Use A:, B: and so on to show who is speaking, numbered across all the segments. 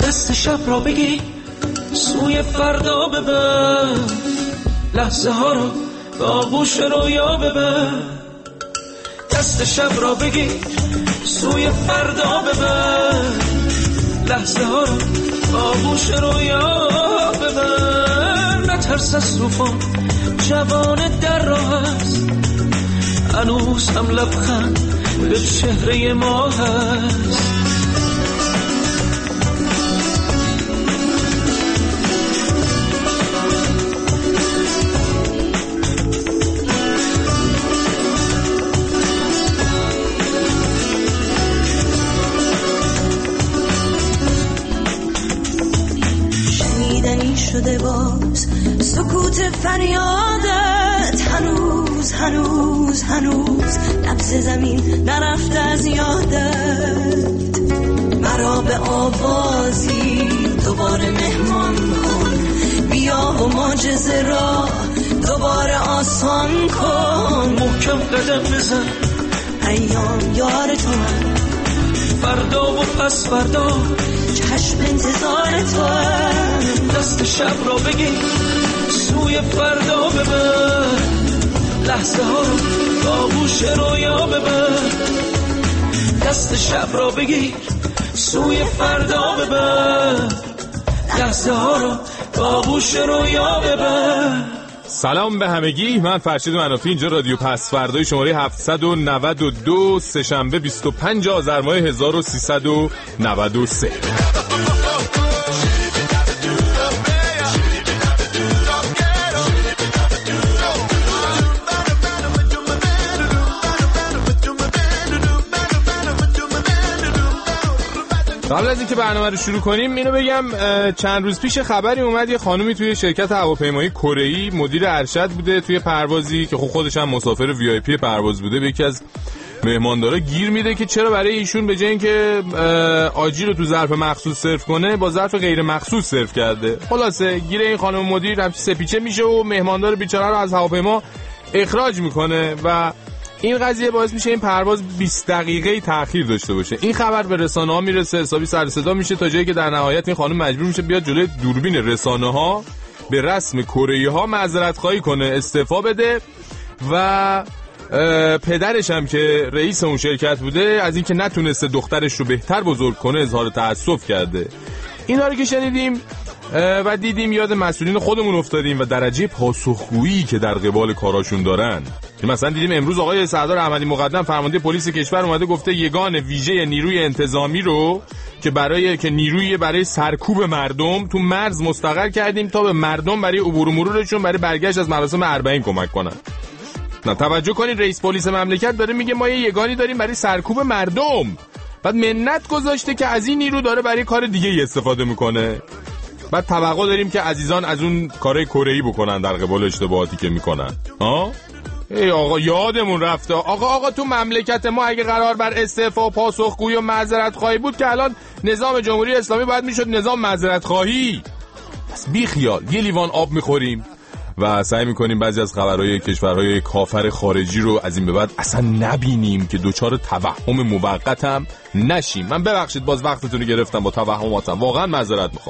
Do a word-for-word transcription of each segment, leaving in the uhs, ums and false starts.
A: دست شب را بگیر سوی فردا ببر، لحظه ها رو به آغوش رویا ببر. دست شب را بگیر سوی فردا ببر، لحظه ها رو به آغوش رویا ببر. نترس از طوفان، جوان در راه است، هنوز هم لبخند به چهره ما هست.
B: شده باز سکوت فریادت، هنوز هنوز هنوز نبض زمین نرفته از یادت. مرا به آوازی دوباره مهمان کن، بیا و معجزه را دوباره آسان کن.
A: محکم قدم بزن،
B: ایام یار تو من،
A: فردا و پس فردا
B: چشم انتظار تو هم.
A: دست شب را بگیر سوی فردا ببر، لحظه ها رو به آغوش رویا ببر. دست شب را بگیر سوی فردا ببر، لحظه ها رو به آغوش رویا ببر.
C: سلام به همگی، من فرشید منافی، اینجا رادیو پس فردای شماره هفتصد و نود و دو، سه‌شنبه بیست و پنج آذر ماه هزار و سیصد و نود و سه. قبل از اینکه برنامه رو شروع کنیم اینو بگم، چند روز پیش خبری اومد یه خانومی توی شرکت هواپیمایی کره‌ای مدیر ارشد بوده توی پروازی که خب خودش هم مسافر وی آی پی پرواز بوده، به یکی از مهماندارا گیر میده که چرا برای ایشون به جای اینکه آجی رو تو ظرف مخصوص سرو کنه با ظرف غیر مخصوص سرو کرده. خلاصه گیر این خانم مدیر همچین سپیچه میشه و مهماندار بیچاره رو از هواپیما اخراج میکنه و این قضیه باعث میشه این پرواز بیست دقیقه تأخیر داشته باشه. این خبر به رسانه‌ها میرسه، حسابی سر صدا میشه تا جایی که در نهایت این خانم مجبور میشه بیاد جلوی دوربین رسانه‌ها به رسم کره‌ای‌ها معذرت خواهی کنه، استعفا بده و پدرش هم که رئیس اون شرکت بوده از اینکه نتونسته دخترش رو بهتر بزرگ کنه اظهار تأسف کرده. اینا رو که شنیدیم و دیدیم یاد مسئولین خودمون افتادیم و درجه پاسخگویی که در قبال کاراشون دارن. مثلا دیدیم امروز آقای سردار احمدی مقدم فرمانده پلیس کشور اومده گفته یگان ویژه نیروی انتظامی رو که برای که نیروی برای سرکوب مردم تو مرز مستقر کردیم تا به مردم برای عبور و مرورشون برای برگشت از مراسم اربعین کمک کنن. نه توجه کنید، رئیس پلیس مملکت داره میگه ما یه یگانی داریم برای سرکوب مردم، بعد منت گذاشته که از این نیرو داره برای کار دیگه استفاده میکنه. بعد توقع داریم که عزیزان از اون کارهای کره‌ای بکنن در قبال اشتباهاتی که میکنن. ها ای آقا یادمون رفته، آقا آقا تو مملکت ما اگه قرار بر استعفا و پاسخگویی و معذرت خواهی بود که الان نظام جمهوری اسلامی باید میشد نظام معذرت خواهی. بس بی خیال یه لیوان آب میخوریم و سعی میکنیم بعضی از خبرهای کشورهای کافر خارجی رو از این به بعد اصلا نبینیم که دوچار توهم موقت هم نشیم. من ببخشید باز وقتتون رو گرفتم با توهماتم، واقعا معذرت میخوام.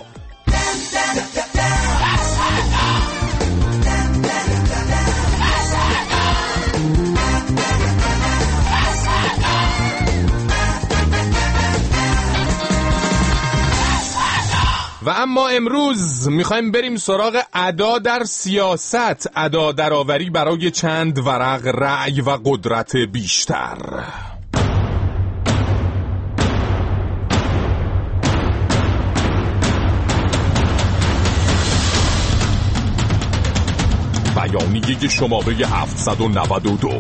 C: و اما امروز میخوایم بریم سراغ ادا در سیاست، ادا درآوری برای چند ورق رأی و قدرت بیشتر. بیانیه شماره هفتصد و نود و دو.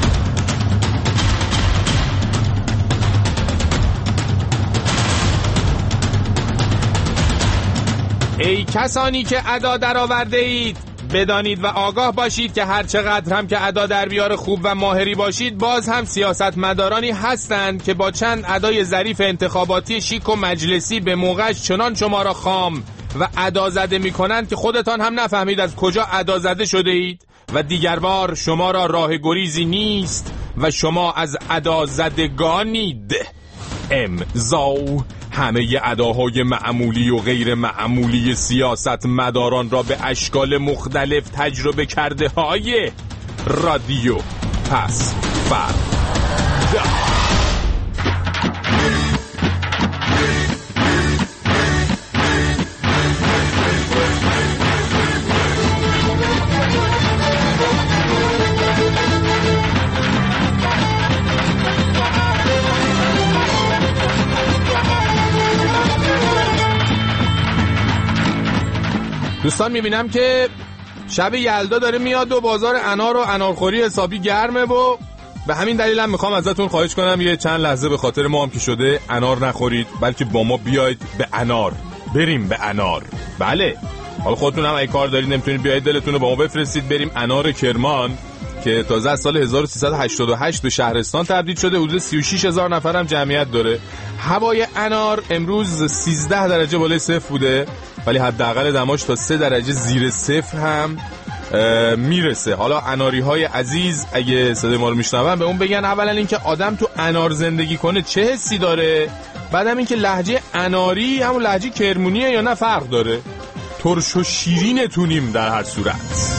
C: ای کسانی که ادا در آورده اید، بدانید و آگاه باشید که هر چقدر هم که ادا در بیار خوب و ماهری باشید، باز هم سیاستمدارانی هستند که با چند ادای ظریف انتخاباتی شیک و مجلسی به موقعش چنان شما را خام و ادا زده می کنند که خودتان هم نفهمید از کجا ادا زده شده اید و دیگر بار شما را راه گریزی نیست و شما از ادا زدگانید. امضا. همه اداهای معمولی و غیر معمولی سیاست مداران را به اشکال مختلف تجربه کرده های رادیو پس فردا. دوستان میبینم که شب یلدا داره میاد و بازار انار و انارخوری حسابی گرمه و به همین دلیل هم میخوام ازتون خواهش کنم یه چند لحظه به خاطر ما هم که شده انار نخورید، بلکه با ما بیاید به انار، بریم به انار. بله حالا خودتون هم اگه کار دارید نمیتونید بیاید دلتون رو با ما بفرستید بریم انار کرمان که تازه از سال هزار و سیصد و هشتاد و هشت به شهرستان تبدیل شده، حدود سی و شش هزار نفر هم جمعیت داره. هوای انار امروز سیزده درجه بالای صفر بوده ولی حداقل دماش تا سه درجه زیر صفر هم میرسه. حالا اناری های عزیز اگه صدای ما رو میشنون به اون بگن اولا اینکه آدم تو انار زندگی کنه چه حسی داره، بعدم اینکه لهجه اناری همون لهجه کرمونیه یا نه فرق داره. ترش و شیرینتونیم در هر صورت.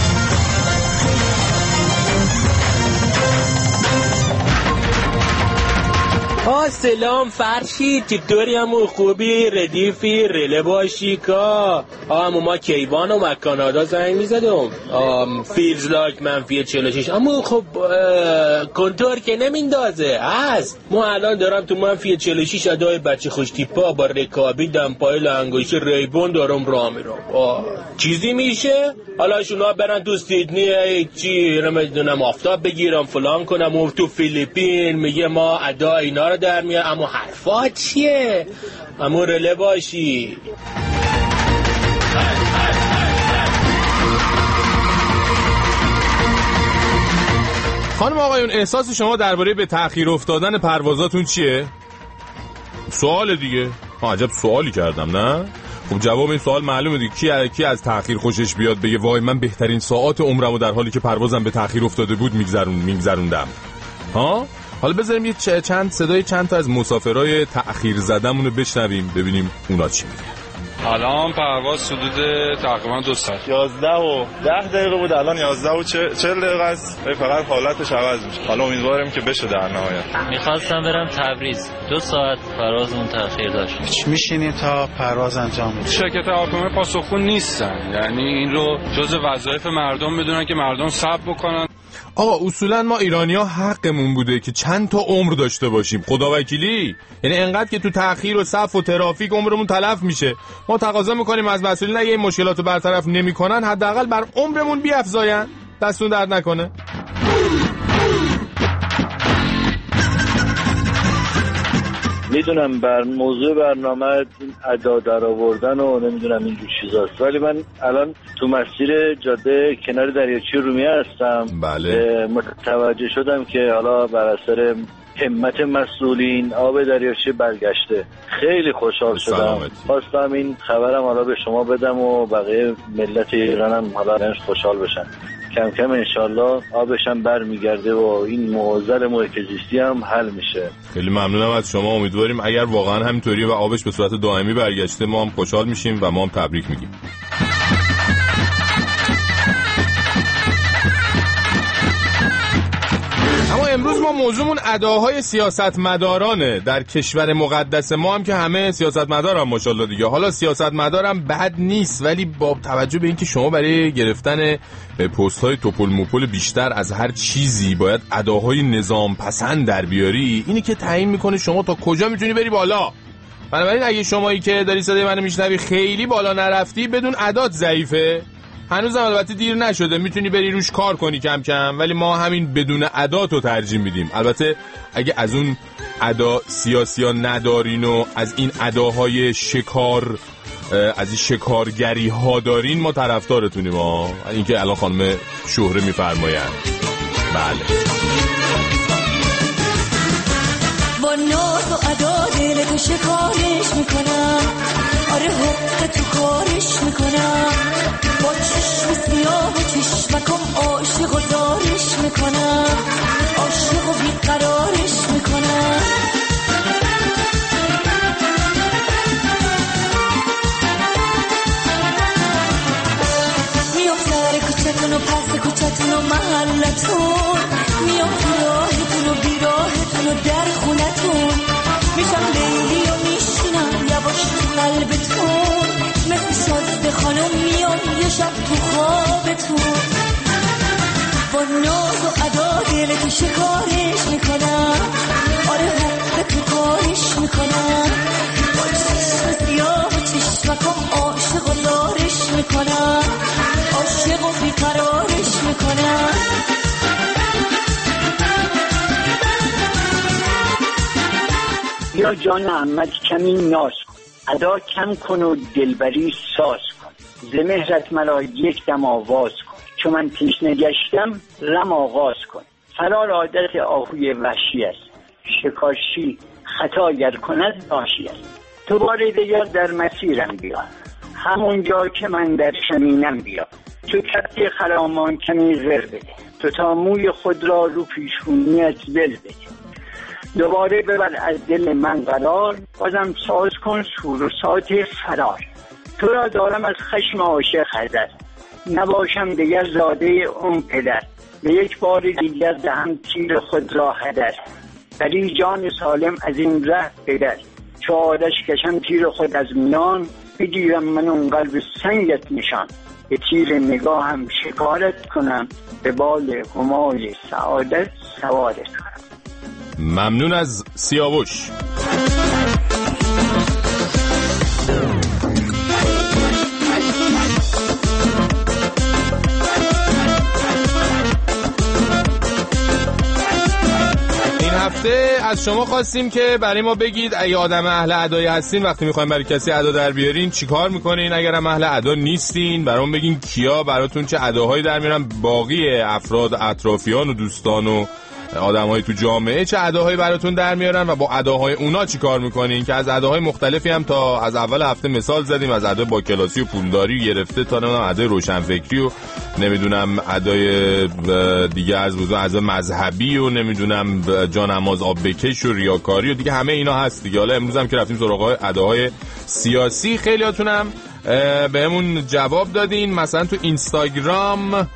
D: آه سلام فرشید، چطوری همون خوبی؟ ردیفی رله باشی که آمو ما کیوان و کانادا زنگ میزدم فیلز لایک منفی چهل و شش. اما خب کنتور که نمیندازه هست. ما الان دارم تو منفی چهل و شش ادای بچه خوش تیپا با رکابی دمپای لنگوش ریبون دارم راه میرم. چیزی میشه؟ حالا شونا برن تو سیدنی چی نمیدونم آفتاب بگیرم فلان کنم و تو فیلیپین میگه ما ادا اینا رو در میاد. اما حرفات چیه؟ اما رله باشی.
C: خانم آقایون احساس شما درباره به تأخیر افتادن پروازاتون چیه؟ سوال دیگه. ها عجب سوالی کردم نه؟ خب جواب این سوال معلومه دیگه. کی کی از تأخیر خوشش بیاد بگه وای من بهترین ساعات عمرمو در حالی که پروازم به تأخیر افتاده بود میگذرون میگذروندم. ها حالا بذاریم یه چند صدای چند تا از مسافرای تأخیر زدمونو بشنویم ببینیم اونا چی میگن.
E: الان پرواز حدود تقریبا دو ساعت
F: یازده و ده دقیقه بود، الان یازده و چهل دقیقه است. فقط حالتش عوض میشه. حالا امیدواریم که بشه در نهایت.
G: میخواستم برم تبریز، دو ساعت پروازمون تأخیر داشت.
H: میشینیم تا پرواز انجام بشه.
E: شرکت هواپیمایی پاسخگو نیستن، یعنی این رو جزء وظایف مردم بدونن که مردم صبر بکنن.
C: آقا اصولا ما ایرانی‌ها حقمون بوده که چند تا عمر داشته باشیم. خدا وکیلی یعنی انقدر که تو تأخیر و صف و ترافیک عمرمون تلف میشه. ما تقاضا میکنیم از مسئولین اگه این مشکلاتو برطرف نمیکنن حداقل بر عمرمون بیافزاین. دستون درد نکنه.
I: میدونم بر موضوع برنامه این ادا در آوردن و نمیدونم اینجور چیزاست، ولی من الان تو مسیر جاده کنار دریاچه رومیه هستم.
C: بله.
I: متوجه شدم که حالا بر اثر همت مسئولین آب دریاچه برگشته. خیلی خوشحال شدم. خواستم این خبرم حالا به شما بدم و بقیه ملت ایرانم حالا خوشحال بشن. کم کم انشالله آبش هم برمیگرده و این معضل محیط زیستی هم حل میشه.
C: خیلی ممنونم از شما. امیدواریم اگر واقعا همینطوریه و آبش به صورت دائمی برگشته ما هم خوشحال میشیم و ما هم تبریک میگیم. اما امروز ما موضوعمون اداهای سیاستمدارانه در کشور مقدس ما هم که همه سیاستمدارن ماشاءالله دیگه. حالا سیاستمدارم بد نیست ولی با توجه به اینکه شما برای گرفتن پست های توپل موپل بیشتر از هر چیزی باید اداهای نظام پسند در بیاری، اینی که تعیین میکنه شما تا کجا میتونی بری بالا. بنابراین اگه شمایی که داری صدای منو میشنوی خیلی بالا نرفتی بدون ادات ضعیفه. هنوزم البته دیر نشده، میتونی بری روش کار کنی کم کم، ولی ما همین بدون ادات رو ترجیح میدیم. البته اگه از اون ادا سیاسی ها ندارین و از این اداهای شکار از این شکارگری ها دارین ما طرفدارتونیم ها. اینکه الان خانم شهره میفرماین. بله
B: با ناز و ادا دلتو شکارش میکنم، آره حق تو کارش میکنم، با چشم سیاه و چشمکم عاشق و دارش میکنم، عاشق و بیقرارش میکنم. و محلتون، میام تو راهتون و بیراهتون و در خونتون، میشم لیلی و میشینم یواش تو قلبتون، مثل شازده خانم میام یه شب تو خوابتون، با ناز و ادا دلتو شکارش میکنم، آره حق تو کارش میکنم، با چشم سیاه و چشمکم عاشق و دارش میکنم، عاشق و بیقرارش میکنم.
J: یا جان احمد کمی ناز کن، ادا کم کن و دلبری ساز کن، ز مهرت مرا یک دم آواز کن، چون من تشنه گشتم رم آغاز کن. فرار عادت آهوی وحشی است، شکارچی خطا اگر کند ناشی است. تو بار دیگر در مسیرم بیا، همونجا که من در شمینم بیا، تو کفی خرامان کمی زر بده، تو تا موی خود را رو پیشونیت ول بده، دوباره ببر از دل من قرار، بازم ساز کن سور و سات فرار. تو را دارم از خشم عاشق حذر، نباشم دیگر زاده اون پدر، به یک بار دیگر دهم تیر خود را هدر، بری جان سالم از این ره بدر، چو آتش کشم تیر خود از میان، بگیرم من اون قلب سنگت نشان، به تیر نگاهم شکارت کنم، به بال همای سعادت سوارت کنم.
C: ممنون از سیاوش. هفته از شما خواستیم که برای ما بگید اگه آدم اهل ادایی هستین وقتی میخواین برای کسی ادا در بیارین چیکار میکنین، اگر هم اهل ادا نیستین برام بگین کیا براتون چه اداهایی در میارن، باقی افراد اطرافیان و دوستان و آدم‌های تو جامعه چه اداهایی براتون در میارن و با اداهای اونا چیکار میکنین، که از اداهای مختلفی هم تا از اول هفته مثال زدیم، از ادای با کلاسی و پولداری گرفته تا نمیدونم ادای روشنفکری و نمیدونم ادای دیگه از بزرگ ادای مذهبی و نمیدونم جانماز آب بکش و ریاکاری و دیگه همه اینا هست دیگه. حالا امروز هم که رفتیم سراغ اداهای سیاسی خیلیاتونم بهمون جواب دادین. مثلا تو اینستاگرام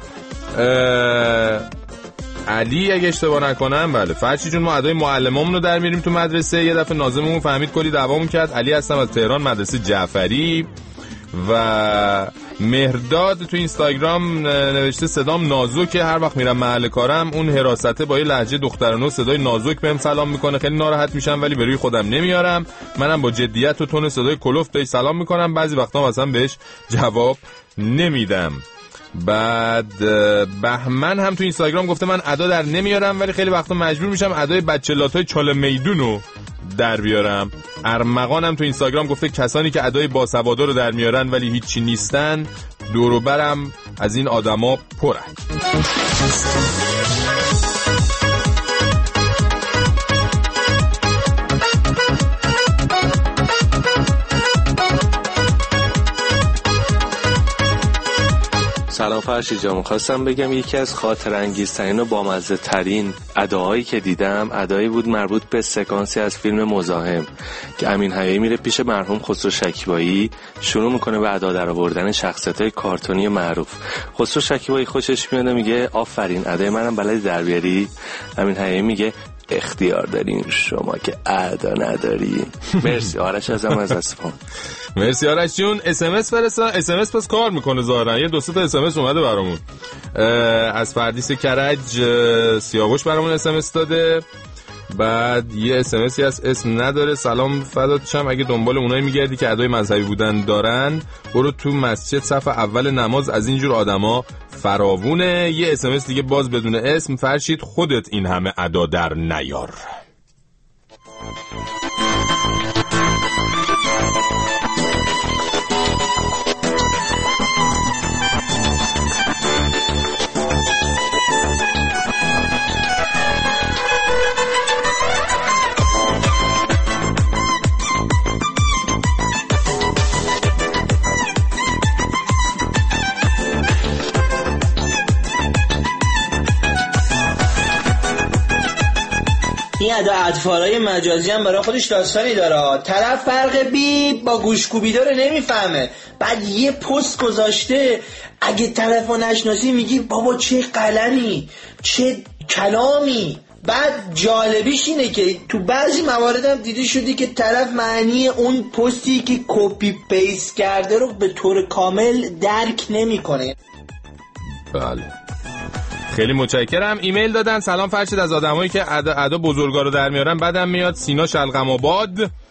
C: علی اگه اشتباه نکنم، بله فرشی جون، ما ادای معلمامون رو در میاریم تو مدرسه. یه دفعه ناظممون فهمید کلی دعوامون کرد. علی هستم از تهران، مدرسه جعفری. و مهرداد تو اینستاگرام نوشته صدام نازکه، هر وقت میرم محل کارم اون حراسته با یه لهجه دخترانه صدای نازک بهم سلام میکنه، خیلی ناراحت میشم ولی به روی خودم نمیارم، منم با جدیت و تون صدای کلوف بهش سلام میکنم، بعضی وقتا مثلا بهش جواب نمیدم. بعد بهمن هم تو اینستاگرام گفته من ادا در نمیارم ولی خیلی وقتا مجبور میشم ادای بچلاتای چاله میدونو در بیارم. ارمغان هم تو اینستاگرام گفته کسانی که ادای باسوادا رو در میارن ولی هیچی نیستن، دور و برم از این آدما پره.
K: سلام فرشی جان، خواستم بگم یکی از خاطر انگیزترین و بامزه ترین اداهایی که دیدم ادایی بود مربوط به سکانسی از فیلم مزاحم که امین حیایی میره پیش مرحوم خسرو شکیبایی، شروع میکنه به ادا در آوردن شخصیت‌های کارتونی معروف. خسرو شکیبایی خوشش میاد، میگه آفرین ادای منم بلدی در بیاری؟ امین حیایی میگه اختیار دارین شما که ادا نداری. مرسی آرش ازم از اسفان.
C: مرسی آرش جون. اس ام اس فرستادن، اس ام اس پس کار میکنه ظاهرا، یه دو سه تا اس ام اس اومده برامون. از فردیس کرج سیاوش برامون اس ام اس داده. بعد یه اس ام اسی هست اسم نداره. سلام فدات شم، اگه دنبال اونایی میگردی که ادای مذهبی بودن دارن برو تو مسجد صف اول نماز، از اینجور آدما فراوونه. یه اس ام اس دیگه باز بدون اسم، فرشید خودت این همه ادا در نیار.
L: این ادا اطفالای مجازی هم برای خودش داستانی داره. طرف فرق بیپ با گوشکوبی داره نمیفهمه، بعد یه پست گذاشته، اگه طرفو نشناسی میگی بابا چه قلمی چه کلامی. بعد جالبیش اینه که تو بعضی موارد هم دیده شدی که طرف معنی اون پستی که کپی پیست کرده رو به طور کامل درک نمیکنه.
C: بله خیلی متشکرم. ایمیل دادن سلام فرشید، از آدمایی که ادا, ادا بزرگا رو در میارن بعدم میاد. سینا شلغم آباد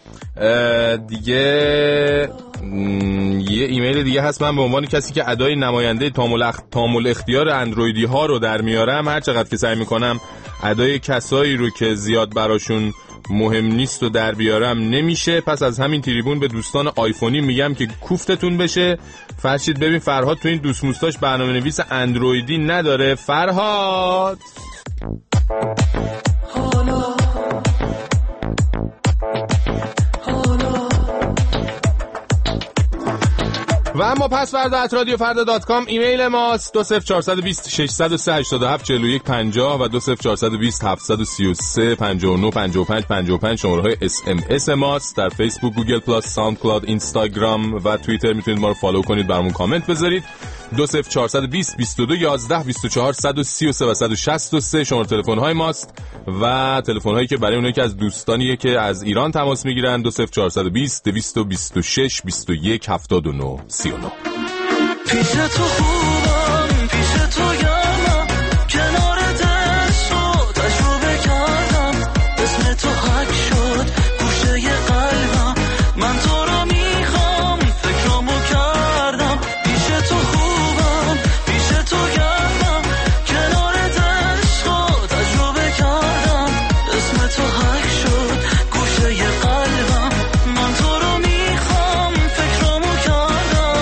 C: دیگه یه ایمیل دیگه هست، من به عنوان کسی که ادای نماینده تامل, اخ... تامل اختیار اندرویدی ها رو در میارم، هر چقدر که سعی میکنم ادای کسایی رو که زیاد براشون مهم نیست و در بیارم نمیشه. پس از همین تریبون به دوستان آیفونی میگم که کوفتتون بشه. فرشید ببین فرهاد تو این دوست موستاش برنامه نویس اندرویدی نداره. فرهاد و اما پس فردا ات رادیو فردا دات کام ایمیل ماست. دو صفر چهار دو صفر شش صفر سه هشت هفت چهار یک پنجاه و دو صفر چهار دو صفر هفت سه سه پنجاه و نه پنجاه و پنج پنجاه و پنج شماره های اس ام اس ماست. در فیسبوک، گوگل پلاس، ساوند کلاود، اینستاگرام و توییتر میتونید ما رو فالو کنید، برامون کامنت بذارید. دو صفر چهار دو صفر بیست و دو یازده بیست و چهار صد و سی و سه و صد و شصت و سه شماره تلفن های ماست و تلفن هایی که برای اونایی که از دوستانیه که از ایران تماس میگیرن دو صفر چهار دو صفر دویست و بیست و شش بیست و یک هفتاد و نه سی و نه.
A: پیش تو خوبم پیش تو گرمم کنار دست و تجربه کردم اسم تو حک شد گوشه قلبم من تو رو میخوام فکرامو کردم پیش تو خوبم پیش تو گرمم کنار دست و تجربه کردم اسم تو حک شد گوشه قلبم من تو رو میخوام فکرامو کردم.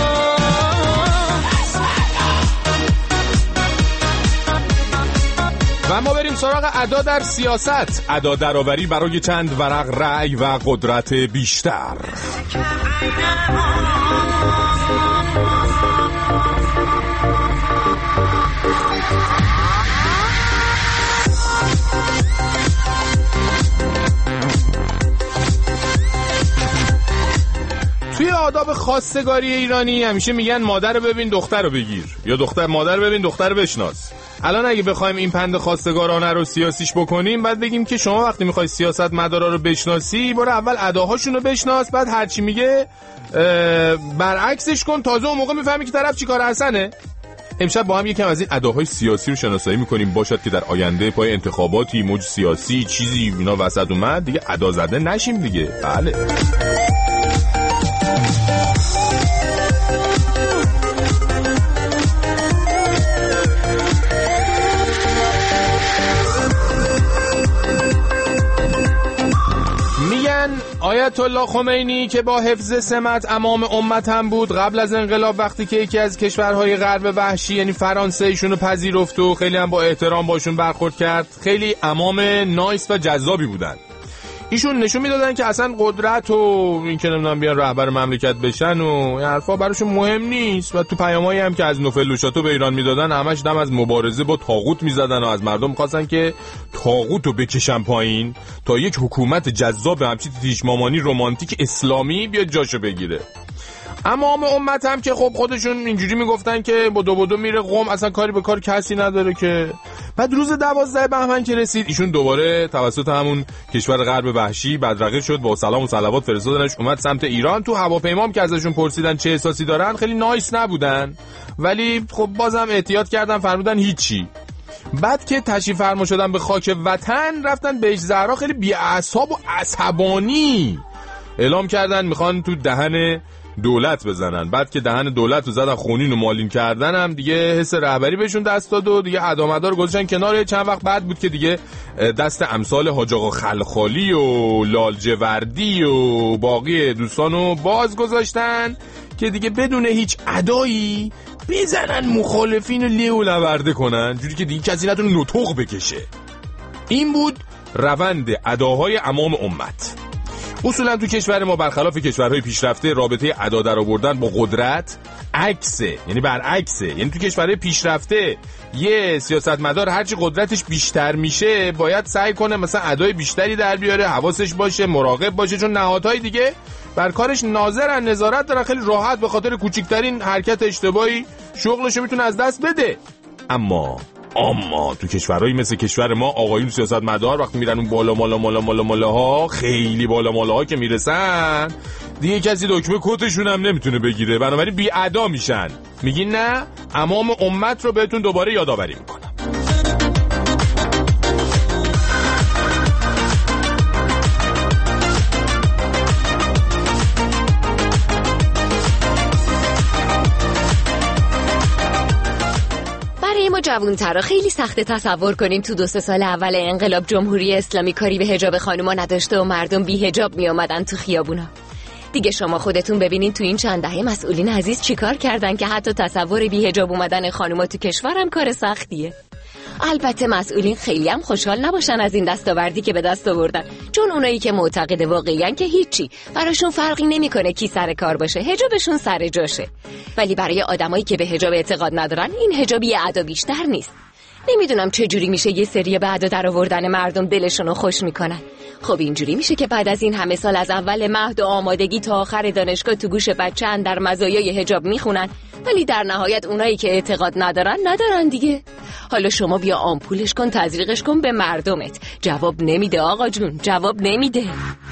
C: و ما بریم سراغ ادا در سیاست. ادا درآوری برای چند ورق رأی و قدرت بیشتر. توی آداب خواستگاری ایرانی همیشه میگن مادر رو ببین دختر رو بگیر، یا دختر مادر رو ببین دختر رو بشناس. الان اگه بخوایم این پند خواستگارانه رو سیاسیش بکنیم، بعد بگیم که شما وقتی میخوای سیاست مدارا رو بشناسی، برو اول اداهاشون رو بشناس، بعد هرچی میگه برعکسش کن، تازه اون موقع میفهمی که طرف چی کار حسنه. امشب با هم یکم از این اداهای سیاسی رو شناسایی میکنیم، باشد که در آینده پای انتخاباتی موج سیاسی چیزی اینا وسط اومد دیگه ادا زده نشیم دیگه. بله آیت الله خمینی که با حفظ سمت امام امت هم بود، قبل از انقلاب وقتی که یکی از کشورهای غرب وحشی یعنی فرانسه ایشونو پذیرفت و خیلی هم با احترام باشون برخورد کرد، خیلی امام نایس و جذابی بودن. ایشون نشون میدادن که اصلا قدرت و این که نمیدونم بیان رهبر مملکت بشن و این حرفا براشون مهم نیست و تو پیامایی هم که از نوفل و شاتو به ایران میدادن همش دم از مبارزه با طاغوت میزدن و از مردم خواستن که طاغوت رو بکشن پایین تا یک حکومت جذاب همچین تیش مامانی رمانتیک اسلامی بیاد جاشو بگیره. اما امام امت هم که خب خودشون اینجوری میگفتن که بدو بدو میره قم، اصلا کاری به کار کسی نداره که. بعد روز دوازده بهمن که رسید ایشون دوباره توسط همون کشور غرب وحشی بدرقه شد، با سلام و صلوات فرستادنش اومد سمت ایران. تو هواپیمام که ازشون پرسیدن چه احساسی دارن خیلی نایس نبودن، ولی خب بازم احتیاط کردن، فرمودن هیچی. بعد که تشریف فرما شدن به خاک وطن رفتن بهش زهرا خیلی بی‌اعصاب و عصبانی اعلام کردن میخوان تو دهن دولت بزنن. بعد که دهن دولت رو زدن خونین و مالین کردن هم دیگه حس رهبری بهشون دست داد و دیگه ادامدار گذاشتن کنار. چند وقت بعد بود که دیگه دست امثال حاج آقا خلخالی و لالجوردی و باقی دوستانو باز گذاشتن که دیگه بدون هیچ ادایی بزنن مخالفین رو لیو لورده کنن، جوری که دیگه کسی نتونه نطق بکشه. این بود روند اداهای امام امت. اصولا تو کشور ما برخلاف کشورهای پیشرفته رابطه ادا در آوردن با قدرت عکسه، یعنی برعکسه. یعنی تو کشورهای پیشرفته یه سیاستمدار هرچی قدرتش بیشتر میشه باید سعی کنه مثلا ادای بیشتری در بیاره، حواسش باشه، مراقب باشه، چون نهادهای دیگه بر کارش ناظرن، نظارت دارن، خیلی راحت به خاطر کوچکترین حرکت اشتباهی شغلشو میتونه از دست بده. اما اما تو کشورهایی مثل کشور ما آقایون سیاستمدار وقتی میرن اون بالا مالا مالا مالا مالا ها، خیلی بالا مالا ها که میرسن دیگه کسی دکمه کتشون هم نمیتونه بگیره، بنابراین بی ادا میشن. میگین نه؟ امام امت رو بهتون دوباره یادآوری میکنم.
M: ما جوان‌ترا خیلی سخته تصور کنیم تو دو سه سال اول انقلاب جمهوری اسلامی کاری به حجاب خانوما نداشته و مردم بی حجاب می اومدن تو خیابونا. دیگه شما خودتون ببینین تو این چند دهه مسئولین عزیز چیکار کردن که حتی تصور بی حجاب اومدن خانوما تو کشورم کار سختیه. البته مسئولین خیلی هم خوشحال نباشن از این دستاوردی که به دست آوردن، چون اونایی که معتقد واقعیان که هیچی براشون فرقی نمیکنه کی سر کار باشه، حجابشون سر جاشه. ولی برای آدمایی که به حجاب اعتقاد ندارن این حجاب یه ادا بیشتر نیست. نمیدونم چه جوری میشه یه سری به ادا در آوردن مردم دلشون رو خوش میکنن. خب اینجوری میشه که بعد از این همه سال از اول مهد و آمادگی تا آخر دانشگاه تو گوش بچه ان در مزایای حجاب میخونن، ولی در نهایت اونایی که اعتقاد ندارن ندارن دیگه. حالا شما بیا آمپولش کن، تزریقش کن به مردمت. جواب نمیده آقا جون، جواب نمیده.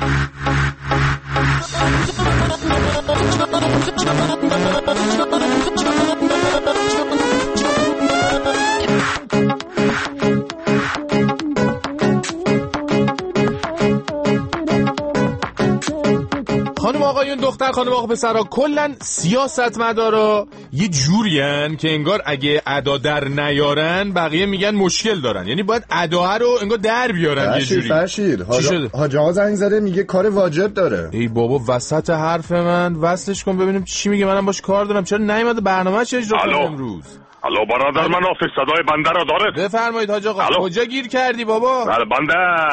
C: خانم آقایون، دختر خانم آقا پسرها، کلن سیاستمدارا یه جورین که انگار اگه ادا در نیارن بقیه میگن مشکل دارن، یعنی باید ادا رو انگار در بیارن. یه جوری
N: فرشید حاج آقا زنگ زده میگه کار واجب داره.
C: ای بابا وسط حرف من وصلش کن ببینیم چی میگه، منم باش کار دارم. چرا نیومده برنامه‌اش اجرا کنه امروز؟
O: الو برادر من آفیس صدای بنده رو داره.
C: بفرمایید حاج آقا. کجا گیر کردی بابا؟
O: بنده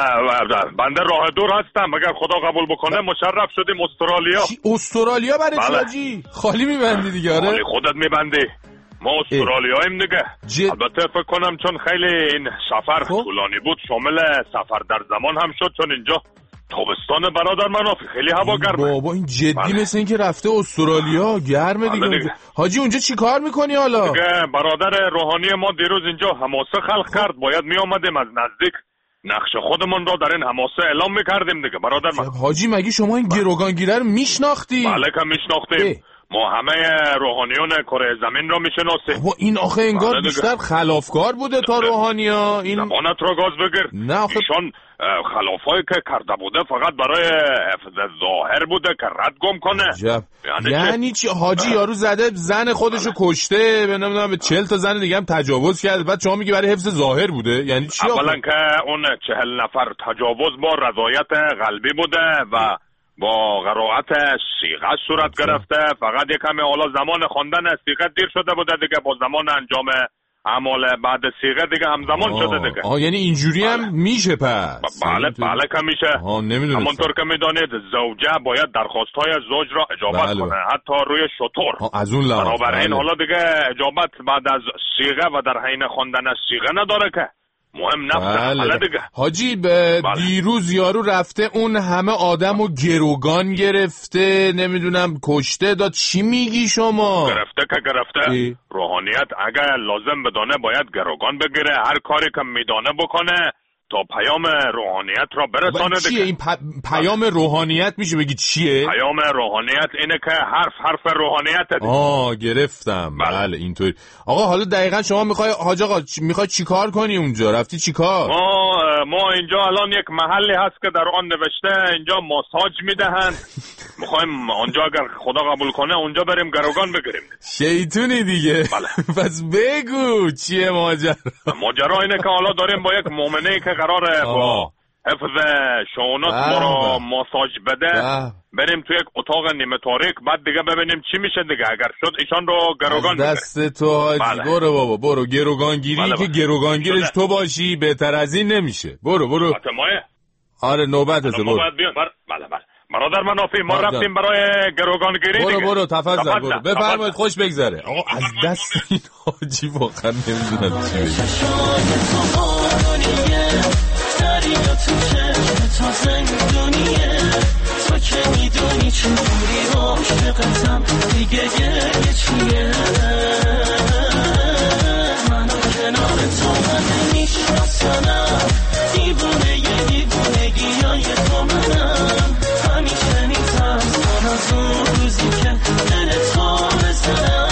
O: بنده راه دور هستم، اگر خدا قبول بکنه مشرف شدیم استرالیا.
C: استرالیا برای چی حاجی؟ خالی میبندی دیگه؟ آره
O: خالی خودت میبندی، ما استرالیاییم دیگه. ج... البته فکر کنم چون خیلی این سفر خب؟ طولانی بود شامل سفر در زمان هم شد، چون اینجا تابستان برادر منافی خیلی هوا گرمه.
C: بابا این جدی بله. مثل این که رفته استرالیا گرمه دیگه, دیگه. حاجی اونجا چی کار میکنی حالا؟
O: دیگه برادر روحانی ما دیروز اینجا حماسه خلق کرد، باید میامدیم از نزدیک نقش خودمون را در این حماسه اعلام میکردیم دیگه برادر من.
C: حاجی مگه شما این گروگانگیره رو میشناختی؟
O: بله که میشناختیم. ما همه روحانیون کره زمین رو میشناسیم.
C: و این آخه انگار بیشتر خلافکار بوده تا روحانیا. این
O: زبانت رو گاز بگیر.
C: نه آخه
O: ایشان خلافایی که کرده بوده فقط برای حفظ ظاهر بوده که رد گم کنه.
C: جب. یعنی, یعنی چی حاجی؟ یارو زده زن خودشو کشته، به نمیدونم به چهل تا زن دیگه هم تجاوز کرده، بعد شما میگی برای حفظ ظاهر بوده؟ یعنی چی؟
O: اولا که اون چهل نفر تجاوز با رضایت قلبی بوده و با قرائت صیغه صورت گرفته. فقط یکم حالا زمان خواندن صیغه دیر شده بوده دیگه، با زمان انجام اعمال بعد صیغه دیگه همزمان آه. شده دیگه.
C: آه یعنی اینجوری بله. هم میشه پس؟
O: بله بله که میشه. همونطور که میدانید زوجه باید درخواست‌های زوج را اجابت بله. کنه، حتی روی شطور.
C: از اون لحاظ
O: بنابراین بله. حالا دیگه اجابت بعد از صیغه و در حین خواندن صیغه نداره که مهم نبوده.
C: بله. دیگه حاجی به بله. دیروز یارو رفته اون همه آدمو گروگان گرفته، نمیدونم کشته داد. چی میگی شما؟
O: گرفته که گرفته ای؟ روحانیت اگر لازم بدانه باید گروگان بگیره، هر کاری که میدانه بکنه تا پیام روحانیت را برسانه.
C: چیه این پ... پیام روحانیت میشه بگی چیه؟
O: پیام روحانیت اینه که حرف حرف روحانیت دیگه.
C: آه گرفتم. بله, بله اینطوری. آقا حالا دقیقاً شما میخوای حاج آقا میخوای چیکار کنی اونجا؟ رفتی چیکار؟
O: ما ما اینجا الان یک محلی هست که در آن نوشته اینجا ماساژ میدهن. میخوایم اونجا اگر خدا قبول کنه اونجا بریم گروگان بگیریم.
C: شیطونی دیگه.
O: بله.
C: پس بگو چیه ماجرا؟
O: ماجرا اینه که حالا داریم با یک مؤمنه که قراره با حفظ شونات ما رو ماساژ بده باه. بریم تو یک اتاق نیمه تاریک، بعد دیگه ببینیم چی میشه دیگه. اگر شد ایشان رو گروگان بگیریم.
C: دست تو حاجی. بله. برو بابا برو گروگانگیری بله بله. که گروگانگیرش تو باشی بهتر از این نمیشه. برو برو.
O: آره
C: نوبت است. برو.
O: بله بله. برادر منافی ما
C: آردن.
O: رفتیم برای گروگانگیری
C: برو
O: دیگه.
C: برو تفضل
O: تفضل.
C: برو بفرمایید خوش بگذره. آقا از دست این حاجی واقعا نمیدونم چی بگم.
A: تا زندونیه تو که میدونی چجوری عاشقتم دیگه گریه چیه منو کنار تو من نمیشناسنم دیوونه یه دیوونگی های تو منم همیشه میترسم از اون روزی که دلتو بزنم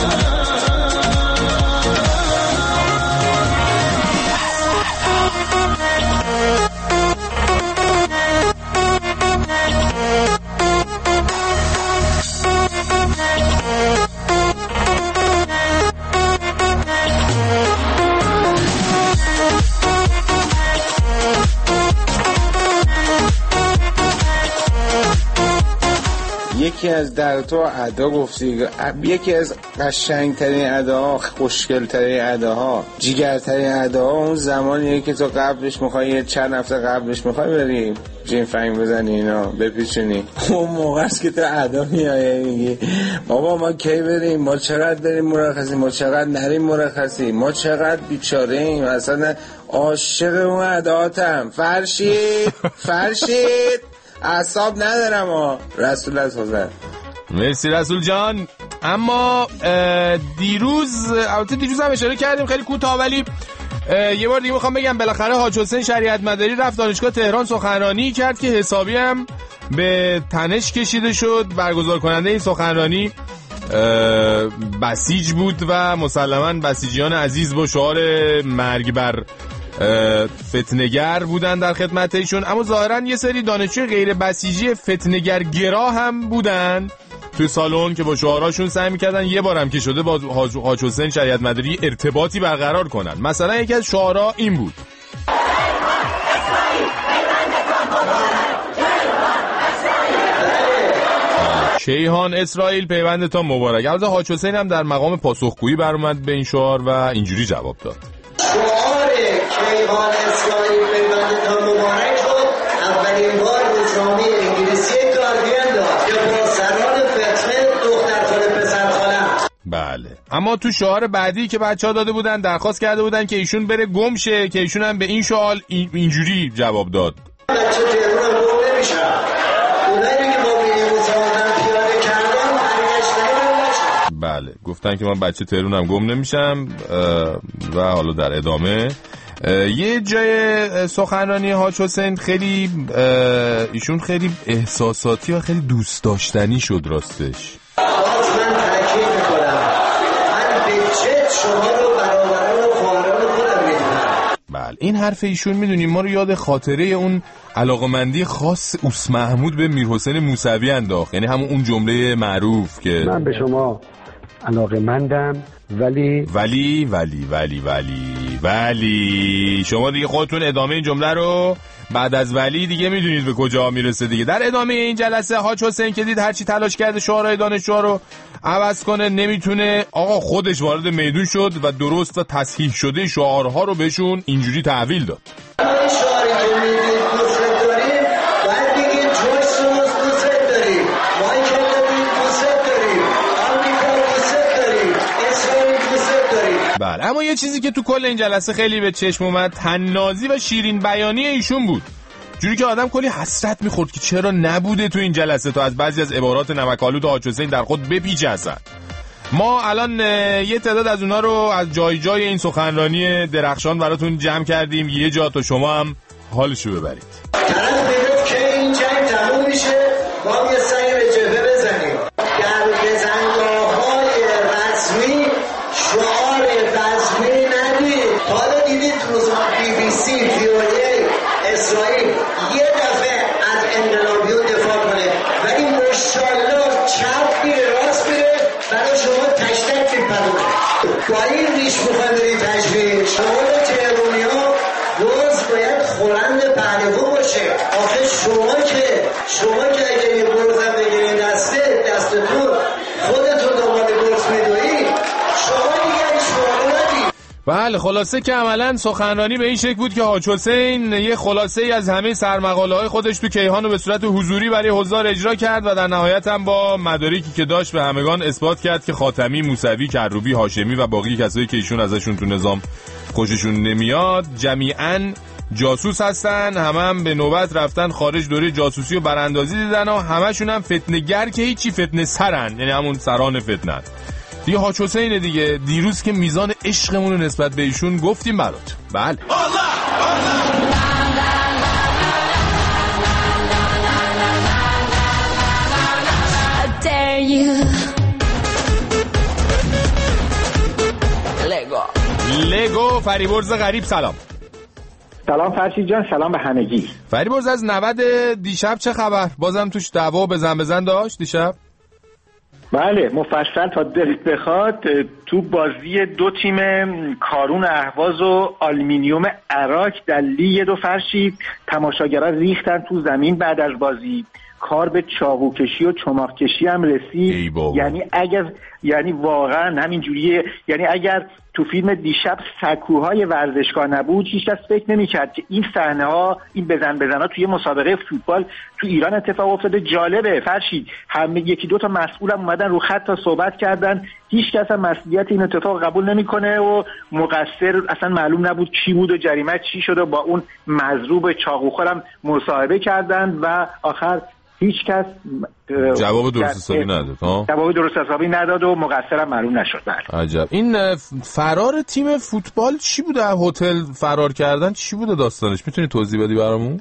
P: یکی از در تو ادا گفتی، یکی از قشنگترین اداها، خوشگلترین اداها، جیگرترین اداها اون زمانیه که تو قبلش میخوای یه چند هفته قبلش میخوای بری جیم فنگ بزنی اینا بپیچونی، اون موقع است که تو ادا میای میگی بابا ما کی بریم، ما چقدر بریم مرخصی، ما چقدر نریم مرخصی، ما چقدر بیچاره ایم، اصلا عاشق اون اداهاتم. فرشید فرشید اعصاب ندارم ها. رسول از حضر.
C: مرسی رسول جان. اما دیروز البته دیروز هم اشاره کردیم خیلی کوتاه، ولی یه بار دیگه میخوام بگم بالاخره حاج حسین شریعت مداری رفت دانشگاه تهران سخنرانی کرد که حسابی هم به تنش کشیده شد. برگزار کننده این سخنرانی بسیج بود و مسلماً بسیجیان عزیز با شعار مرگ بر فتنگر بودن در خدمت ایشون، اما ظاهراً یه سری دانشجوی غیر بسیجی فتنگر گرا هم بودن توی سالن که با شعاراشون سعی می‌کردن یه بارم که شده با حاج حسین شریعت مداری ارتباطی برقرار کنن. مثلا یکی از شعارا این بود: کیهان اسرائیل پیوندتان مبارک. البته حاج حسین هم در مقام پاسخگویی برآمد به این شعار و اینجوری جواب داد:
Q: شعار کیهان اسرائیل پیوندتان مبارک رو اولین بار روزنامه انگلیسی گاردین داد که با سران فتنه دختر خاله پسر خاله.
C: بله، اما تو شعار بعدی که بچه‌ها داده بودن درخواست کرده بودن که ایشون بره گم شه، که ایشون هم به این سوال این اینجوری جواب داد:
Q: بچه تهران گم نمیشن، اونایی که با میموزادن پیاده کردن برگشتن نمیشن.
C: بله، گفتن که من بچه تهرانم گم نمیشم. و حالا در ادامه یه جای سخنرانی حاج حسین خیلی ایشون خیلی احساساتی و خیلی دوست داشتنی شد راستش.
Q: باز من تاکید میکنم من به جد شما رو برادران و خواهران خودم میدونم.
C: بله، این حرف ایشون میدونیم ما رو یاد خاطره اون علاقمندی خاص اوس محمود به میرحسین موسوی انداخت، یعنی همون اون جمله معروف که
R: من به شما علاقمندم ولی
C: ولی ولی ولی ولی ولی شما دیگه خودتون ادامه این جمله رو بعد از ولی دیگه میدونید به کجا میرسه دیگه. در ادامه این جلسه حاج حسین که دید هرچی تلاش کرده شعارهای دانشجوها رو عوض کنه نمیتونه، آقا خودش وارد میدون شد و درست و تصحیح شده شعارها رو بهشون اینجوری تحویل داد:
Q: این شعاری که میدید دوست داریم باید بگید جوش سوز دوست داریم، مایکل داریم دوست داریم، آمریکا دوست داریم، اسرائیل دوست داریم.
C: بله، اما یه چیزی که تو کل این جلسه خیلی به چشم اومد طنازی و شیرین بیانی ایشون بود، جوری که آدم کلی حسرت میخورد که چرا نبوده تو این جلسه تا از بعضی از عبارات نمک‌آلود حاج حسین در خود بپیچه. اصلا ما الان یه تعداد از اونا رو از جای جای این سخنرانی درخشان براتون جمع کردیم، یه جا تا شما هم حالشو ببرید.
Q: طرف میگفت که این جنگ تموم میشه ما یه سنگ به جبهه بزنیم. در بزنگاه‌های رسمی شعار رسمی ندید. حالا دیدید روزنامه بی بی سی وی او ای اسرائیل یه دفعه از انقلابیون دفاع کنه، ولی ماشاءالله چپ میره راست میره برای شما تشتک میپرونه. با این ریش میخوایم برید تشویق شما تهرونی‌ها روز باید خورند پهلوان باشه. آخه شما که شما که اگه یه گرزم بگیرین دسته دستتون خودتون دنبال گرز میدوید، شما دیگه این شما ندید.
C: و بله خلاصه که عملا سخنرانی به این شکل بود که حاج حسین یه خلاصه ای از همه سرمقاله های خودش تو کیهان رو به صورت حضوری برای حضار اجرا کرد و در نهایت هم با مدارکی که داشت به همگان اثبات کرد که خاتمی، موسوی، کروبی، هاشمی و باقی کسایی که ایشون ازشون تو نظام خوششون نمیاد جمیعاً جاسوس هستن، همه هم به نوبت رفتن خارج دوره جاسوسی و براندازی دیدن و همشون هم فتنه‌گر که هیچی فتنه سرن، یعنی همون سران فتنه دیگه. حاج حسین دیگه دیروز که میزان عشقمون رو نسبت به ایشون گفتیم برات. بله لگو فریبرز غریب سلام.
S: سلام فرشید جان، سلام به همگی.
C: فریبرز از نود دیشب چه خبر؟ بازم توش دعوا بزن بزن داشت دیشب؟
S: بله مفصل تا دلت بخواد. تو بازی دو تیم کارون اهواز و آلومینیوم عراق در لیگ دو فرشید تماشاگرها ریختن تو زمین. بعد از بازی کار به چاقوکشی و چماق کشی هم رسید. یعنی اگر یعنی واقعا همین جوریه، یعنی اگر تو فیلم دیشب سکوهای ورزشگاه نبود هیچ کس فکر نمی‌کرد که این صحنه‌ها، این بزن بزن‌ها توی مسابقه فوتبال تو ایران اتفاق افتاده. جالبه فرشید، هم یکی دو تا مسئولم اومدن رو خط تا صحبت کردن، هیچ کس هم مسئولیت این اتفاق قبول نمی‌کنه و مقصر اصلا معلوم نبود کی بود و جریمه چی شد و با اون مضروب چاقوخورم مصاحبه کردن و آخر هیچ کس
C: جواب درست حسابی نداد. ها
S: جواب درست حسابی نداد و مقصرم معلوم نشد.
C: عجب. این فرار تیم فوتبال چی بوده؟ هتل فرار کردن چی بوده داستانش؟ میتونی توضیح بدی برامون؟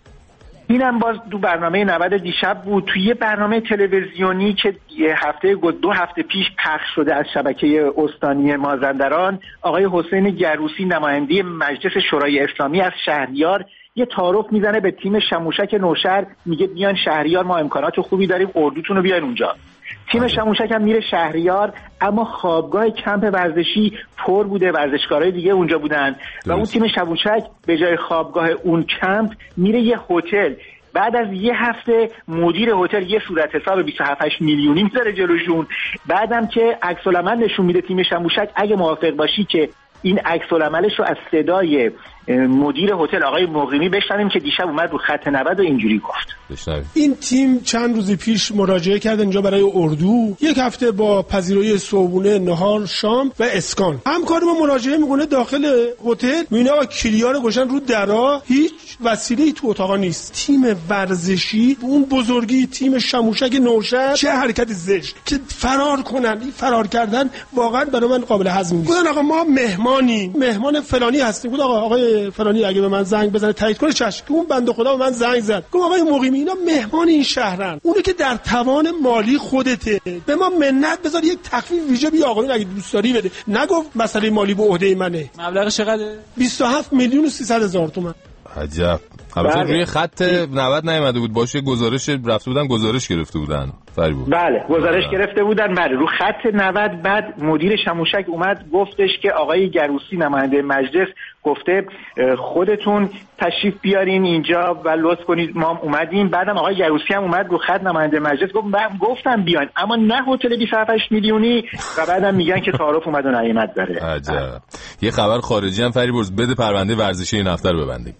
S: اینم باز دو برنامه نود دیشب بود، توی یه برنامه تلویزیونی که هفته دو هفته پیش پخش شده از شبکه استانی مازندران. آقای حسین گروسی نماینده مجلس شورای اسلامی از شهریار یه تعارف میزنه به تیم شموشک نوشهر، میگه بیان شهریار، ما امکانات خوبی داریم، اردوتون رو بیاین اونجا. تیم شموشک هم میره شهریار، اما خوابگاه کمپ ورزشی پر بوده، ورزشکارای دیگه اونجا بودن و اون تیم شموشک به جای خوابگاه اون کمپ میره یه هتل. بعد از یه هفته مدیر هتل یه صورت حساب بیست و هفت میلیونی میذاره جلوشون. بعدم که عکس العمل نشون میده تیم شموشک، اگه موافق باشی که این عکس العملش رو از صدای مدیر هتل آقای مقیمی بشنویم که دیشب اومد رو خط نود و اینجوری گفت.
C: بشنویم.
T: این تیم چند روز پیش مراجعه کرد اینجا برای اردو، یک هفته با پذیرایی صبحونه، نهار، شام و اسکان. همکار ما مراجعه میکنه داخل هتل، میبینه آقا کلیا رو گذاشتن رو درا، هیچ وسیله‌ای تو اتاقا نیست. تیم ورزشی اون بزرگی تیم شموشک نوشهر چه حرکت زشت که فرار کنن. این فرار کردن واقعا برای من قابل هضم نیست. گفتن آقا ما مهمانیم، مهمان فلانی هستیم. گفت آقا آقای فلانی اگه به من زنگ بزنه تایید کنه چشم. اون بنده خدا به من زنگ زد، گفت آقای مقیمی اینا مهمان این شهرن، اونو که در توان مالی خودته، به ما منت بذار یک تخفیف ویژه بیا آقا اگه دوست داری بده. نگفت مسئله مالی به عهده منه.
U: مبلغ چقدره؟
T: بیست و هفت میلیون و سیصد هزار تومان.
C: عجب. البته روی خط نود نیامده بود، باشه گزارش رفته بودن، گزارش گرفته بودن. فریبرز.
S: بله گزارش گرفته بودن. بله رو خط نود. بعد مدیر شموشک اومد گفتش که آقای گروسی نماینده مجلس گفته خودتون تشریف بیارین اینجا و لطف کنید ما اومدیم. بعدم آقای گروسی هم اومد رو خط نماینده مجلس گفت من گفتم بیان اما نه هتل بیست و هفت میلیونی و بعدم میگن که تعارف اومد و نیامد داره.
C: عجب. یه خبر خارجی هم فریبرز بده پرونده ورزشی این هفته رو ببندیم.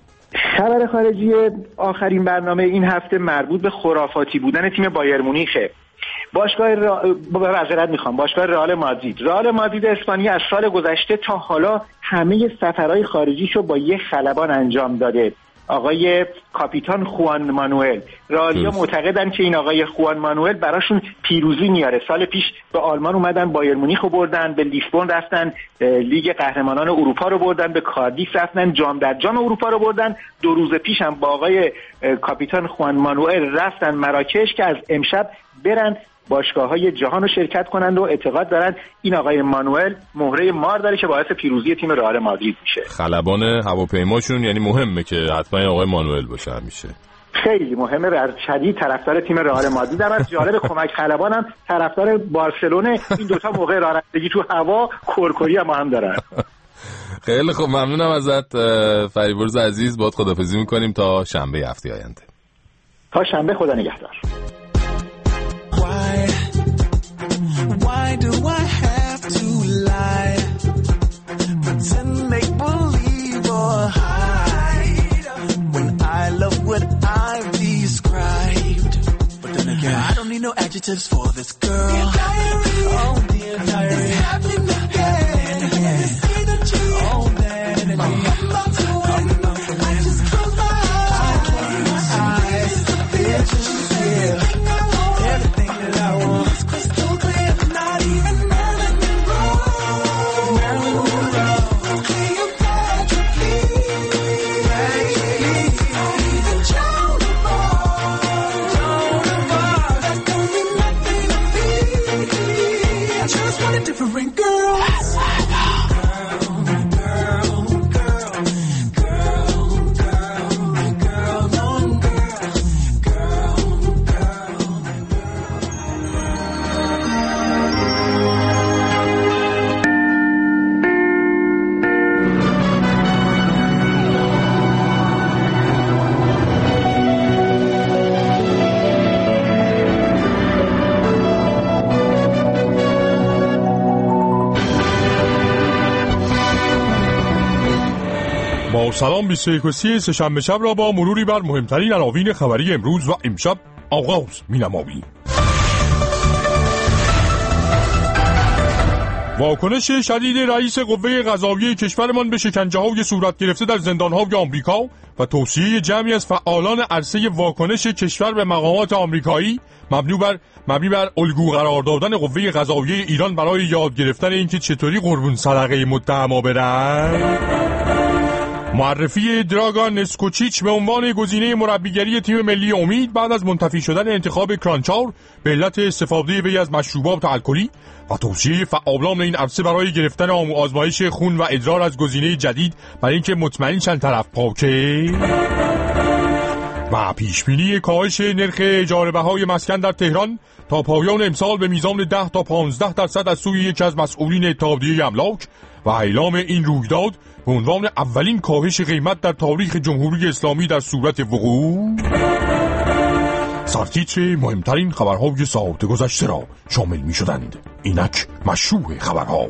S: خبر خارجی آخرین برنامه این هفته مربوط به خرافاتی بودن تیم بایر مونیخه. باشگاه را... معذرت میخوام باشگاه رئال مادرید رئال مادرید اسپانیا از سال گذشته تا حالا همه سفرهای خارجیشو با یک خلبان انجام داده. آقای کاپیتان خوان مانوئل. رئالیا معتقدن که این آقای خوان مانوئل براشون پیروزی میاره. سال پیش به آلمان اومدن، بایر مونیخ رو بردن، به لیسبون رفتن، لیگ قهرمانان اروپا رو بردن، به کاردیف رفتن، جام در جام اروپا رو بردن. دو روز پیش هم با آقای کاپیتان خوان مانوئل رفتن مراکش که از امشب برن باشگاه‌های جهان رو شرکت کنند و اعتقاد دارن این آقای مانوئل مهره مار داره که باعث پیروزی تیم رئال مادرید میشه.
C: خلبان هواپیماشون یعنی مهمه که حتما آقای مانوئل باشه همیشه.
S: خیلی مهمه. بر شدید طرفدار تیم رئال مادرید هم از جالب کمک خلبانم طرفدار بارسلونه. این دوتا موقع رانندگی تو هوا کرکری هم هم دارن.
C: خیلی خوب ممنونم ازت فریبرز عزیز. باهات خداحافظی می‌کنیم تا شنبه هفته آینده.
S: تا شنبه خدا نگهدار.
A: Why, why do I have to lie? girl. I don't need no adjectives for this girl. Dear diary, oh dear diary, it's happening again. Again. Say that you, oh that I'm about to win. I just close my eyes, I close my eyes. Disappear, disappear. Everything I want, everything that I want. It's crystal clear, not even Marilyn Monroe. Marilyn Monroe. Cleopatra, please. Even Joan of Arc. Joan of Arc. That don't mean nothing to me. I just want a different girl.
U: با سلام بیست و یک و سی سه‌شنبه شب را با مروری بر مهمترین عناوین خبری امروز و امشب آغاز می‌نماییم. واکنش شدید رئیس قوه قضاییه کشورمان به شکنجه‌های صورت گرفته در زندان‌های آمریکا و توصیه جمعی از فعالان عرصه واکنش کشور به مقامات آمریکایی مبنی بر مبنی بر الگو قرار دادن قوه قضاییه ایران برای یاد گرفتن اینکه چطوری قربون صدقه متهما برن. معرفی دراگان اسکوچیچ به عنوان گزینه مربیگری تیم ملی امید بعد از منتفی شدن انتخاب کرانچار به علت استفاده وی از مشروبات الکلی و توصیه فعالان این عرصه برای گرفتن آزمایش خون و ادرار از گزینه جدید برای اینکه مطمئن چند طرف پاکه و پیشبینی کاهش نرخ اجاره بهای مسکن در تهران تا پایان امسال به میزان ده تا پانزده درصد از سوی یکی از مسئولین اتحادیه املاک و اعلام این رویداد به عنوان اولین کاهش قیمت در تاریخ جمهوری اسلامی در صورت وقوع. سرتیتر مهمترین خبرهای ساعت گذشته را شامل می شدند. اینک مشروع خبرها.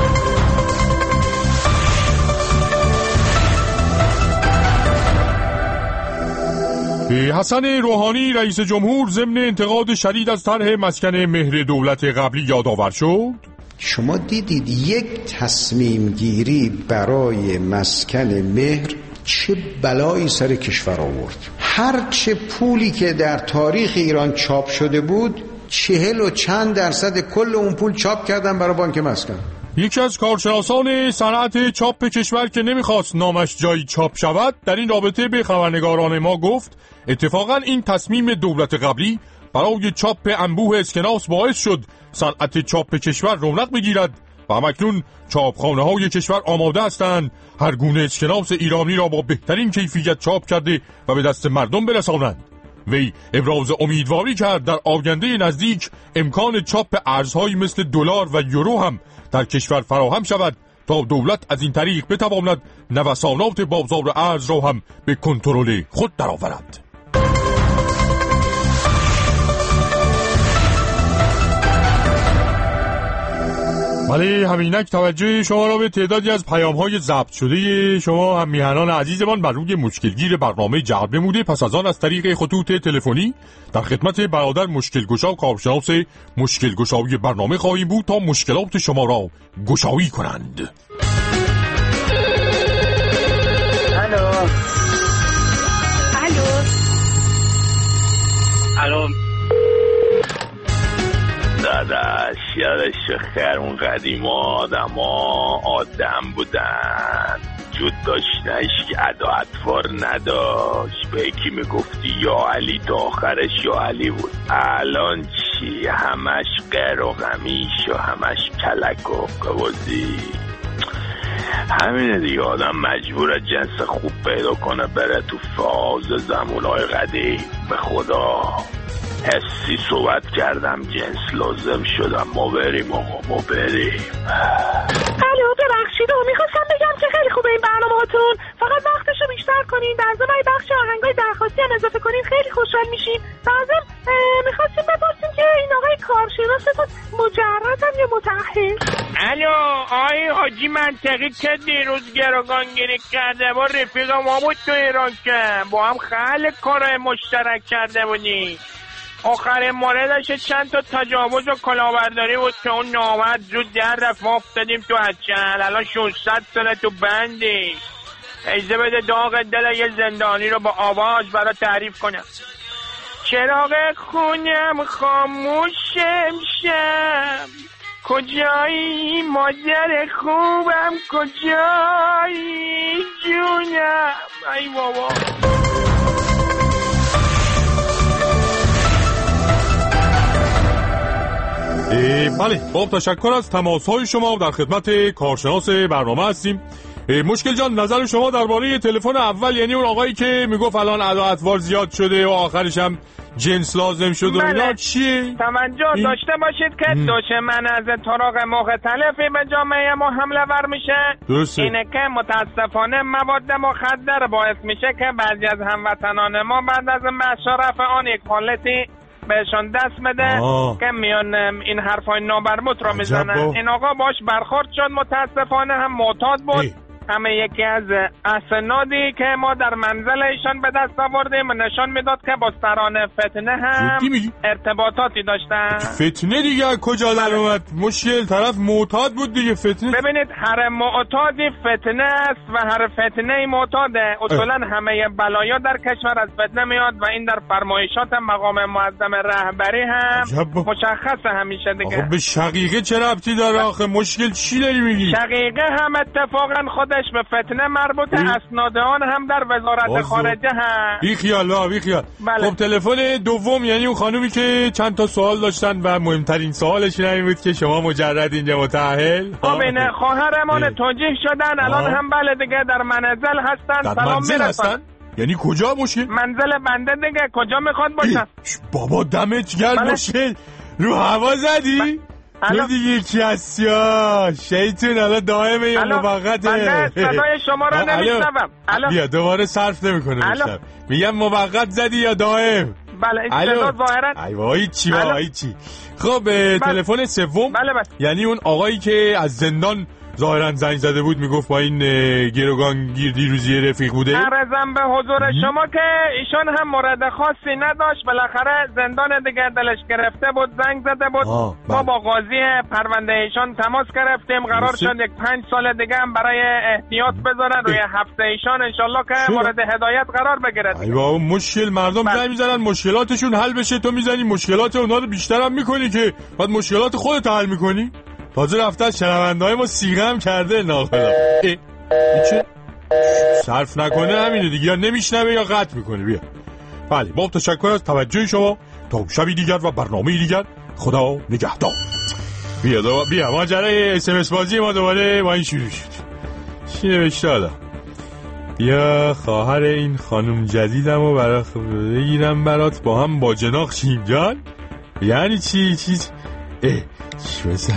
U: حسن روحانی رئیس جمهور ضمن انتقاد شدید از طرح مسکن مهر دولت قبلی یادآور شد.
V: شما دیدید یک تصمیم گیری برای مسکن مهر چه بلایی سر کشور آورد. هر چه پولی که در تاریخ ایران چاپ شده بود چهل و چند درصد کل اون پول چاپ کردن برای بانک مسکن.
U: یکی از کارشناسان صنعت چاپ کشور که نمیخواست نامش جایی چاپ شود در این رابطه به خبرنگاران ما گفت اتفاقا این تصمیم دولت قبلی برای چاپ انبوه اسکناس باعث شد صنعت چاپ کشور رونق بگیرد و همکنون چاپخانه‌های کشور آماده هستند هر گونه اسکناس ایرانی را با بهترین کیفیت چاپ کرده و به دست مردم برسانند. وی ابراز امیدواری کرد در آینده نزدیک امکان چاپ ارزهایی مثل دلار و یورو هم در کشور فراهم شود تا دولت از این طریق بتواند نوسانات بازار ارز را هم به کنترل خود درآورد. ولی همینک توجه شما را به تعدادی از پیام‌های ضبط شده شما هم میهنان عزیزمان بر روی مشکلگیر برنامه جلب نموده. پس از آن از طریق خطوط تلفنی در خدمت برادر مشکل گشا کارشناس مشکل گشایی برنامه خواهیم بود تا مشکلات شما را گشایی کنند.
J: الو
B: الو
O: الو داداش یادش خیر اون قدیم آدم ها آدم بودن جود داشتنش که ادا اطوار نداشت به یکی میگفتی یا علی تا آخرش یا علی بود. الان چی همش قیر و غمیش و همش کلک و قوازی. همینه دیگه آدم مجبور جنس خوب پیدا کنه بره تو فاز زمونای قدیم. به خدا حسی صحبت کردم جنس لازم شدم. ما بریم آقا ما بریم.
W: الو ببخشید میخواستم بگم که خیلی خوبه این برنامه هاتون فقط وقتشو بیشتر کنین در ضمن بخش آهنگای درخواستی هم اضافه کنین خیلی خوشحال میشین. لازم میخواستیم بپرسیم که این آقای کارشناستون مجردن یا متأهل؟
D: الو آقای حاجی منطقی که دیروز گروگانگیری کرده با رفیق ما بود تو ایران که با هم خیلی کارهای مشترک کرده بودیم. آخرین موردش چند تا تجاوز و کلاهبرداری بود که اون نامرد زود در رفت، ما افتادیم تو هچل. الان ششصد ساله تو بندی. اجازه بده داغ دل یه زندانی رو با آواز برا تعریف کنم. چراغ خونم خاموشم شم، کجایی مادر خوبم، کجایی جونم. ای بابا.
U: بله خب تشکر از تماس‌های شما. در خدمت کارشناس برنامه هستیم. مشکل جان نظر شما درباره تلفن اول، یعنی اون آقایی که میگفت الان ادا اطوار زیاد شده و آخرش هم جنس لازم شد و اینا چیه؟
D: توجه این... داشته باشید که دشمن از طرق مختلفی به جامعه ما حمله ور میشه. درسته. اینه که متاسفانه مواد مخدر باعث میشه که بعضی از هموطنان ما بعد از مصرف آن یک حالتی بهشان دست بده آه. که میان این حرفای نامربوط را میزنن. این آقا باش برخورد شد، متاسفانه هم معتاد بود ای. همه یکی از اسنادی که ما در منزل ایشان به دست آوردیم نشان میداد که با سران فتنه هم ارتباطاتی داشتن.
U: فتنه دیگه کجا در اومد؟ مشکل طرف معتاد بود دیگه. فتنه
D: ببینید هر معتادی فتنه است و هر فتنه معتاده. اصولا همه بلایا در کشور از فتنه میاد و این در فرمایشات مقام معظم رهبری هم عجب. مشخصه همیشه دیگه.
U: آخه به شقیقه چه ربطی داره آخه؟ مشکل چی داری میگی؟
D: شقیقه هم اتفاقا خود به فتنه مربوطه. اسناد آن هم در وزارت بازو. خارجه هم
U: بی خیال ها بی خیال.
D: بله.
U: خب تلفن دوم، یعنی اون خانومی که چند تا سوال داشتن و مهمترین سوالش این بود که شما مجرد اینجا متأهل.
D: خب اینه خواهرمان توجیه شدن الان هم بله دیگه در منزل هستن. سلام میرسن.
U: یعنی کجا باشه؟
D: منزل بنده دیگه کجا میخواد باشن؟
U: بابا دمت گرم بله. باشه رو هوا زدی؟ ب... تو دیگه یکی هستی ها شیطون. الان دائمه یا موقته؟
D: بنده صدای شما را نمیشنوم.
U: بیا دوباره صرف نمی کنه بشنم. میگم موقت زدی یا دائم؟
D: بله این صدا ظاهرا
U: ای وای چی وای چی. خب تلفن سوم،
D: بله بله.
U: یعنی اون آقایی که از زندان ظاهرا زنگ زده بود میگفت با این گروگان گیر دیروزی رفیق بوده.
D: عرضم به حضور شما که ایشون هم مورد خاصی نداشت، بالاخره زندان دیگه دلش گرفته بود، زنگ زده بود. ما با قاضی پرونده ایشان تماس گرفتیم، قرار بسید. شد یک پنج سال دیگه هم برای احتیاط بذارن روی هفته ایشان، انشالله که مورد هدایت قرار بگیرد.
U: ایوا مشکل مردم زنگ میزنن مشکلاتشون حل بشه، تو میزنی مشکلات اونا رو بیشتر هم میکنی که بعد مشکلات خودت حل میکنی. تازه رفته از شنونده‌های ما سیغه هم کرده ناخدا. ای چه صرف نکنه همینه دیگه، یا نمیشنوه یا قطع میکنه. بیا بله با تشکر از توجه شما. تا شبی دیگر و برنامه دیگر خدا نگهدار. بیا دو... بیا ماجرای اس ام اس بازی ما دوباره با این شروع شد. چی نوشته حالا؟ بیا خواهر این خانم جدیدمو برای بگیرم برات با هم با جناق شیم جان. یعنی چی چی اه چی مثلا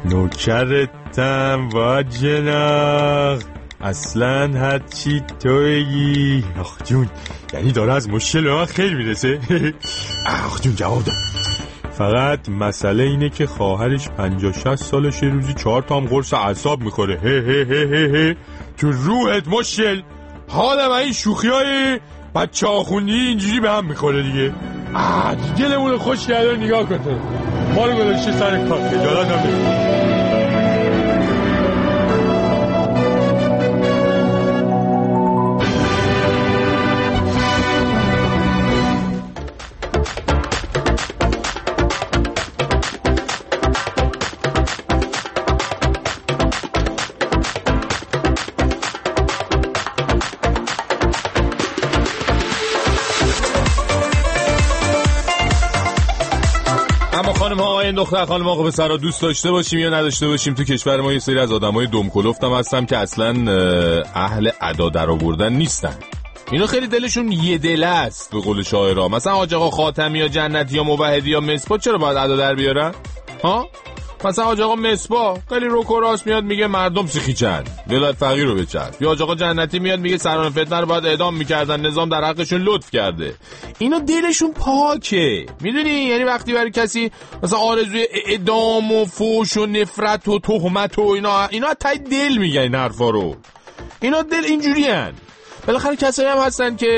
U: نوکرتم با جناق اصلا هرچی تویی. آخ جون یعنی داره از مشکل به من خیلی میرسه. آخ جون جواب داد. فقط مسئله اینه که خواهرش پنجاه شصت سالشه، روزی چهار تا هم قرص اعصاب میخوره. هه هه هه هه هه تو روحت مشکل. حالا من این شوخی های بچه آخوندی اینجوری به هم میخوره دیگه. آه دلمون خوش کرده. نگاه کن تو ما رو گذاشته سر کار، خجالت هم نمی‌کشه. این دختر خانم آقا پسرا دوست داشته باشیم یا نداشته باشیم تو کشور ما یه سری از آدمای دم کلفت هم هستن که اصلا اهل ادا در آوردن نیستن. اینا خیلی دلشون یه دله است به قول شاعرها. مثلا حاج آقا خاتمی یا جنتی یا موحدی یا مصباح چرا باید ادا در بیارن؟ ها؟ مثلا حاج آقا مصباح خیلی روک و راست میاد میگه مردم سیخیچن ولایت فقیر رو بچرخ. یا حاج آقا جنتی میاد میگه سران فتنه رو باید اعدام میکردن، نظام در حقشون لطف کرده. اینا دلشون پاکه، میدونی؟ یعنی وقتی برای کسی مثلا آرزوی اعدام و فوش و نفرت و تهمت و اینا اینا تای دل میگن این حرفا رو. اینا دل اینجوری ان. بالاخره کسایی هم هستن که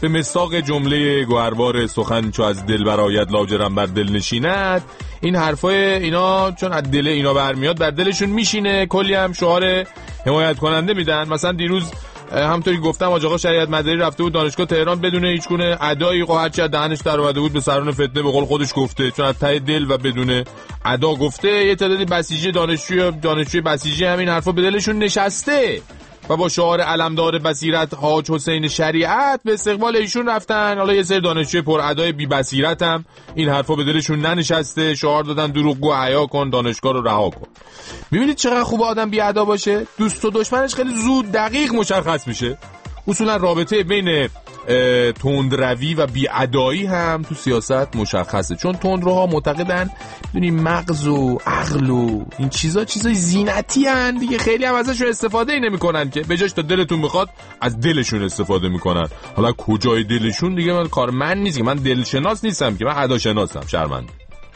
C: به مصداق جمله گوهروار سخن چو از دل برآید لاجرم بر دل نشیند. این حرفای اینا چون از دل اینا برمیاد بر دلشون میشینه. کلی هم شعار حمایت کننده میدن. مثلا دیروز همونطوری گفتم حاج آقا شریعت مداری رفته بود دانشگاه تهران بدون هیچ گونه ادایی، هرچی از دهنش در اومده بود به سران فتنه به قول خودش گفته، چون از ته دل و بدون ادا گفته. یه تعدادی بسیجی دانشجوی دانشجوی بسیجی همین حرفا به دلشون نشسته و با شعار علمدار بصیرت حاج حسین شریعت به استقبال ایشون رفتن. حالا یه سری دانشجوی پر ادای بی بصیرت هم این حرفا به دلشون ننشسته، شعار دادن دروغگو حیا کن، دانشگاه رو رها کن. میبینید چقدر خوب آدم بی ادا باشه؟ دوست و دشمنش خیلی زود دقیق مشخص میشه. اصولا رابطه بین تندروی و بی‌ادایی هم تو سیاست مشخصه، چون تندروها معتقدن میدونی مغز و عقل و این چیزا چیزای زینتی هن دیگه، خیلی هم ازشون استفاده ای نمی‌کنن که به جاش تا دلتون بخواد از دلشون استفاده میکنن. حالا کجای دلشون دیگه من کار من نیست که، من دلشناس نیستم که، من اداشناسم. شرمنده.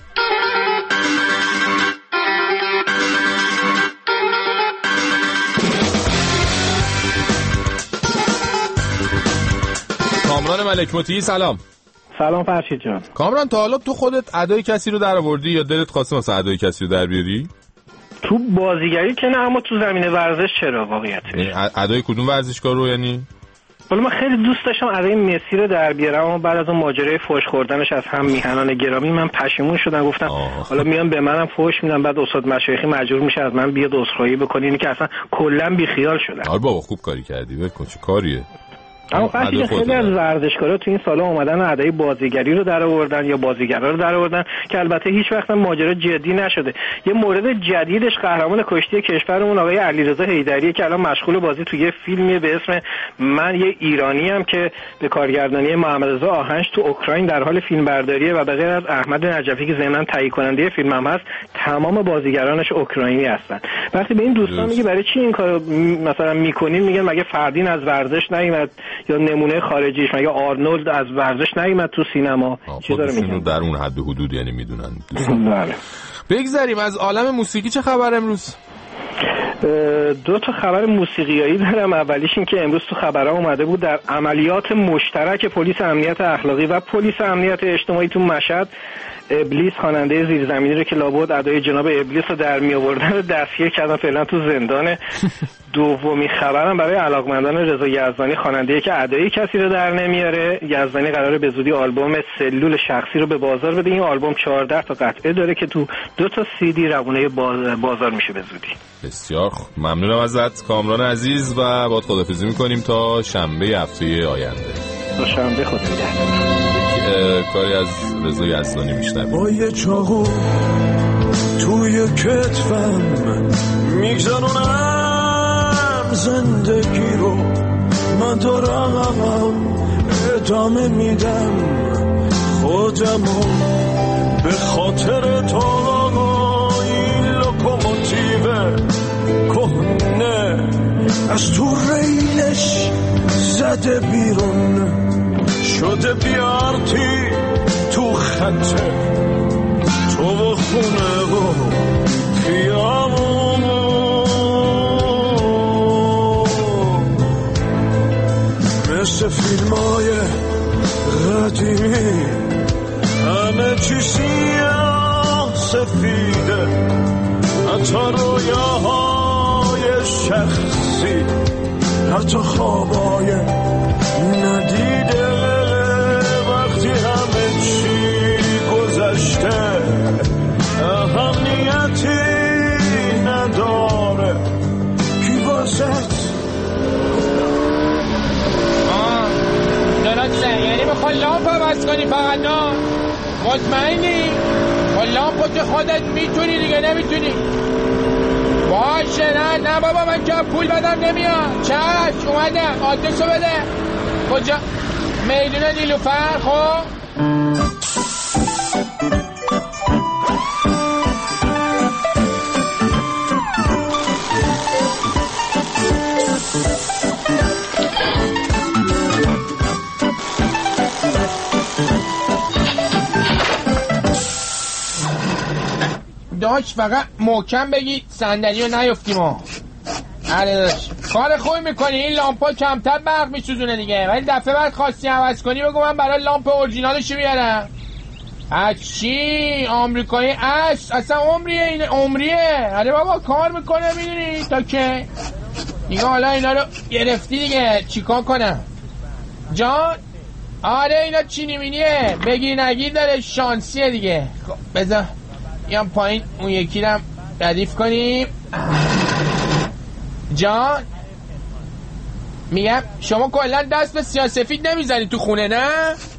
C: کامران ملک مطیعی سلام.
F: سلام فرشید جان.
C: کامران تا حالا تو خودت ادای کسی رو در آوردی یا دلت خواسته واسه ادای کسی رو در بیاری؟
F: تو بازیگری که نه، اما تو زمینه ورزش چرا واقعیتش.
C: ادای کدوم ورزشکار رو یعنی؟
F: ولی من خیلی دوست داشتم ادای مسی رو در بیارم، اما بعد از اون ماجرای فوش خوردنش از هم میهنان گرامی من پشیمون شدم. گفتم حالا میام به منم فوش میدن، بعد استاد مشایخی مجبور میشه از من بیاد عذرخواهی بکنه، اینی که اصلا کلا بیخیال شدم.
C: آره بابا خوب کاری کردی. بکن چه کاریه.
F: اما فرشید خیلی از ورزشکارا تو این سالا اومدن ادای بازیگری رو در آوردن یا بازیگرا رو در آوردن که البته هیچ وقت ماجرا جدی نشده. یه مورد جدیدش قهرمان کشتی کشورمون آقای علیرضا حیدریه که الان مشغول بازی تو یه فیلمی به اسم من یه ایرانی ام که به کارگردانی محمد رضا آهنج تو اوکراین در حال فیلمبرداریه و به غیر از احمد نجفی که ضمن تهیه کننده فیلمم هست تمام بازیگرانش اوکراینی هستن. وقتی به این دوستان میگه برای چی این کارو مثلا میکنین، میگن مگه فردین از ورزش نیومد یا نمونه خارجیش، مگه آرنولد از ورزش نیومد تو سینما. چی داره میگن
C: در اون حد و حدود یعنی میدونن.
F: بله.
C: بگذریم از عالم موسیقی. چه خبر امروز؟
F: دو تا خبر موسیقیایی دارم. اولیش این که امروز تو خبرها اومده بود در عملیات مشترک پلیس امنیت اخلاقی و پلیس امنیت اجتماعی تو مشهد، ابلیس خواننده زیرزمینی رو که لابد ادای جناب ابلیس رو در می آوردن رو دستگیر کردن، فعلا تو زندانه. دومی خبرم برای علاقمندان رضا یزدانی خواننده که ادای کسی رو در نمیاره. یزدانی قراره به زودی آلبوم سلول شخصی رو به بازار بده. این آلبوم چهارده تا قطعه داره که تو دو تا سی دی روونه بازار میشه به زودی.
C: بسیار خوب، ممنونم ازت کامران عزیز و باهات خداحافظی میکنیم تا شنبه هفته آینده.
F: تا شنبه خدا نگهدار.
C: کاری از رضا یزدانی میشنم.
A: با یه چاقو توی کتفم میگذرونم زندگی رو، من دارم ادامه میدم خودمو به خاطر تو. این لوکوموتیو کهنه از تو ریلش زده بیرون شده بیارتی تو خطه تو و خونه و خیامون. مثل فیلم های قدیمی همه چی سیاه سفیده، حتی رویاهای شخصی، حتی خوابای ندیده. وقتی همه چی گذشته اهمیتی نداره کی واسه
G: درسته، یعنی میخوای لامپ عوض کنی فقط؟ نه مطمئنی؟ با لامپ که خودت میتونی دیگه نمیتونی. باشه نه نه بابا من که پول بدم نمیاد. چش اومدم آدرسو بده. کجا؟ میدون نیلوفر. خب داش فقط محکم بگی صندلی رو نیفتیم ها. آره داش کار خوبی میکنی. این لامپا کمتر برق میسوزونه دیگه، ولی دفعه بعد خواستی عوض کنی بگو من برای لامپ اورجینالش بیارم. اچی آمریکایی اصل اصلا عمریه، این عمریه. آره بابا کار میکنه میدونی تا که دیگه. حالا اینا رو گرفتی دیگه چیکار کنم جان؟ آره اینا چینی مینیه، بگیر نگیر داره، شانسیه دیگه. خب بذار بیام پایین اون یکی رو ردیف کنیم. جان میگم شما کلا دست به سیاه‌سفید نمیزنی تو خونه نه؟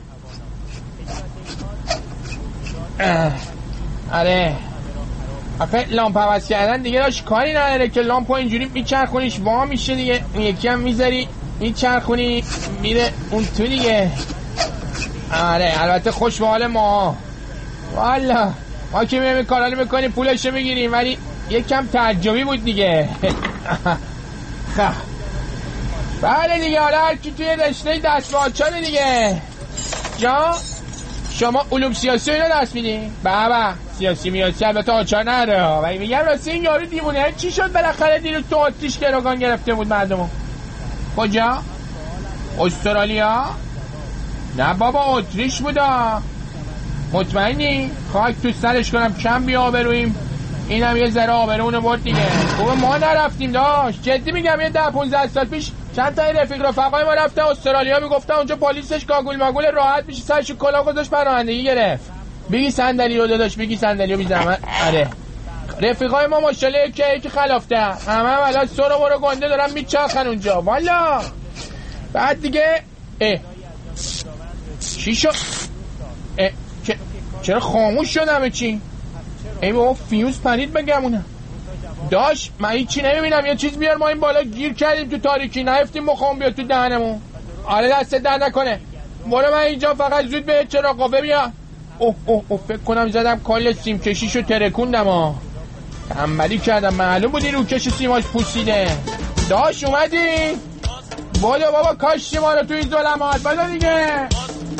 G: آره آخه لامپ عوض کردن دیگه داشت کاری نداره که لامپ اینجوری میچرخونیش وا میشه دیگه، اون یکی هم میذاری میچرخونی میره اون تو دیگه. آره البته خوش به حال ما والا، ما که میریم کارانی میکنیم پولشو میگیریم، ولی یکم تعجبی بود دیگه. خب بله دیگه، حالا هر کی توی رشته دست به آچاره دیگه. جا شما علوم سیاسی اینا دست میدین؟ بابا سیاسی میاسی البته آچار نداره، ولی میگم راستی این یارو دیوونه چی شد بالاخره دیروز تو آتیش گروگان گرفته بود مردمو؟ کجا؟ استرالیا؟ نه بابا اتریش بودا. مطمئنی؟ خاک تو سرش کنم کم بی آبرویم، اینم یه ذره آبرونه برد دیگه. خوبه ما نرفتیم داشت، جدی میگم. یه ده پونزده سال پیش چند تا رفیق رفقای ما رفتن استرالیا، میگفتن اونجا پلیسش گاگول ماگول راحت میشه، سرش کلاه گذاشت پناهندگی گرفت. بگی صندلی رو داداش، بگی صندلی رو بی زحمت. آره رفیقای ما ماشاءالله یکی یکی خلافته، همه هم الان سر و برو گنده دارن میچرخن اونجا والا. بعد دیگه اه چی شد؟ اه چرا خاموش شد همه چی؟ ای بابا فیوز پرید بگمونم داش، من هیچی نمیبینم. یه چیز بیار، ما این بالا گیر کردیم تو تاریکی، نهفتیم مخام بیاد تو دهنمون. آره دست در نکنه، برو من اینجا فقط زود به چراغ بیا. اوه اوه اوه فکر کنم زدم کال سیم کشیشو ترکوندم ها، تنبلی کردم، معلوم بود این روکش سیماش پوسیده. داش اومدی؟ بودو بابا کاشتی ما رو تو این ظلمات، بودو دیگه.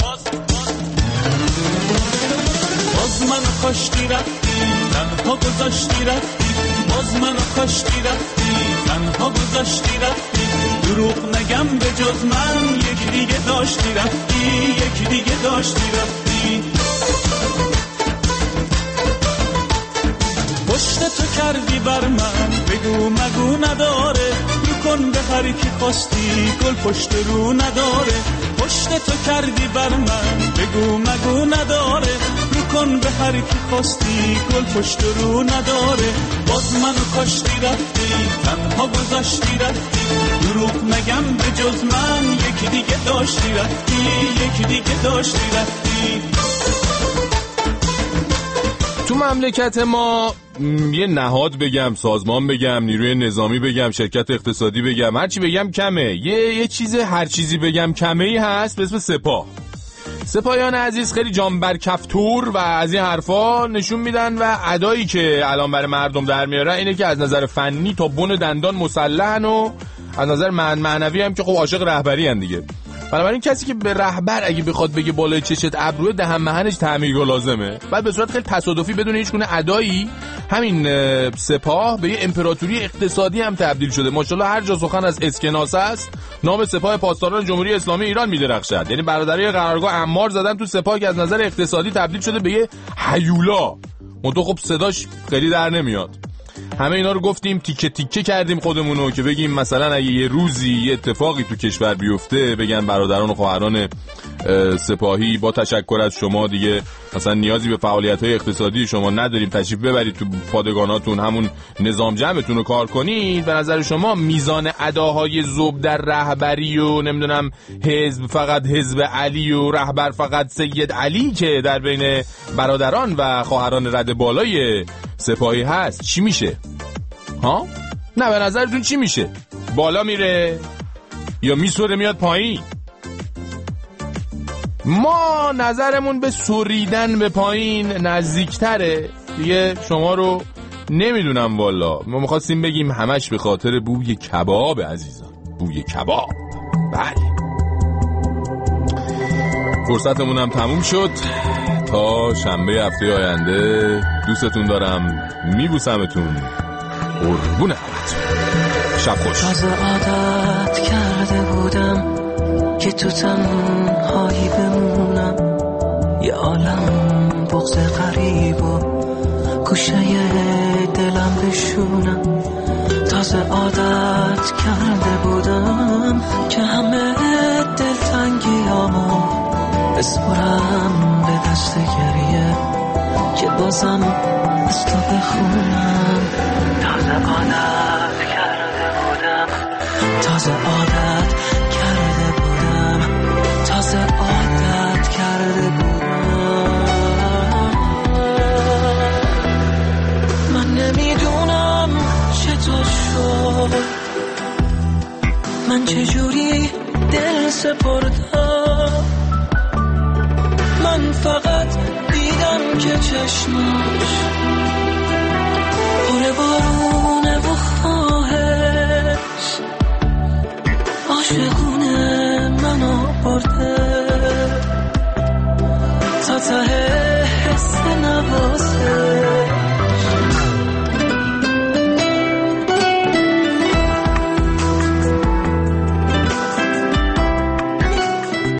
A: باز منو کاشتی رفتی، تنها گذاشتی رفتی، باز منو کاشتی رفتی، تنها گذاشتی رفتی. دروغ نگم به جز من یکی دیگه داشتی رفتی، یکی دیگه داشتی رفتی. پشت تو کردی بر من، بگو مگو نداره، رو کن به هر کی خواستی، گل پشت رو نداره. پشت تو کردی بر من، بگو مگو نداره، رو کن به هر کی خواستی، گل پشت رو نداره. باز منو کاشتی رفتی، تنها گذاشتی رفتی. دروغ نگم به جز من یکی دیگه داشتی رفتی، یکی دیگه داشتی رفتی.
C: تو مملکت ما یه نهاد بگم، سازمان بگم، نیروی نظامی بگم، شرکت اقتصادی بگم، هرچی بگم کمه. یه یه چیز هر چیزی بگم کمه ای هست به اسم سپاه. سپاهیان عزیز خیلی جانبر کفتور و از این حرفا نشون میدن و ادایی که الان برای مردم در میارن اینه که از نظر فنی تا بن دندان مسلحن و از نظر معنوی هم که خب عاشق رهبری ان دیگه. بنابراین کسی که به رهبر اگه بخواد بگه بالای چشت ابروه دهن مهنش تعمیرگاه لازمه. بعد به صورت خیلی تصادفی بدون هیچ گونه ادایی همین سپاه به یه امپراتوری اقتصادی هم تبدیل شده. ماشاءالله هر جا سخن از اسکناس است نام سپاه پاسداران جمهوری اسلامی ایران میدرخشد. یعنی برادرای قرارگاه عمار زدن تو سپاه که از نظر اقتصادی تبدیل شده به یه هیولا. منتها خب صداش خیلی در نمیاد. همه اینا رو گفتیم، تیکه تیکه کردیم خودمونو که بگیم مثلا اگه یه روزی یه اتفاقی تو کشور بیفته بگن برادران و خواهران سپاهی با تشکر از شما دیگه مثلا نیازی به فعالیت‌های اقتصادی شما نداریم، تشریف ببرید تو پادگاناتون همون نظام جمعتون رو کار کنید. به نظر شما میزان اداهای ذوب در رهبری و نمیدونم حزب فقط حزب علی و رهبر فقط سید علی که در بین برادران و خواهران رد بالای سپاهی هست چی میشه؟ ها؟ نه به نظرتون چی میشه؟ بالا میره یا میسوره میاد پایین؟ ما نظرمون به سوریدن به پایین نزدیکتره دیگه. شما رو نمیدونم والا. ما میخواستیم بگیم همش به خاطر بوی کباب عزیزان، بوی کباب. بله فرصتمون هم تموم شد. تا شنبه هفته آینده دوستتون دارم، میبوسمتون، قربون حالتون. شب خوش.
A: تازه عادت کرده بودم که تو تنهایی بمونم، یه عالم بغض غریب و گوشه دلم بشونم. تازه عادت کرده بودم که همه دلتنگیامو بسپرم به دست گریه، که بازم از تو بخونم. تازه عادت کرده بودم، تازه عادت کرده بودم، تازه عادت کرده بودم. من نمیدونم چطور شد، من چجوری دل سپردم. من فقط دیدم که چشماش پر بارونه و خواهد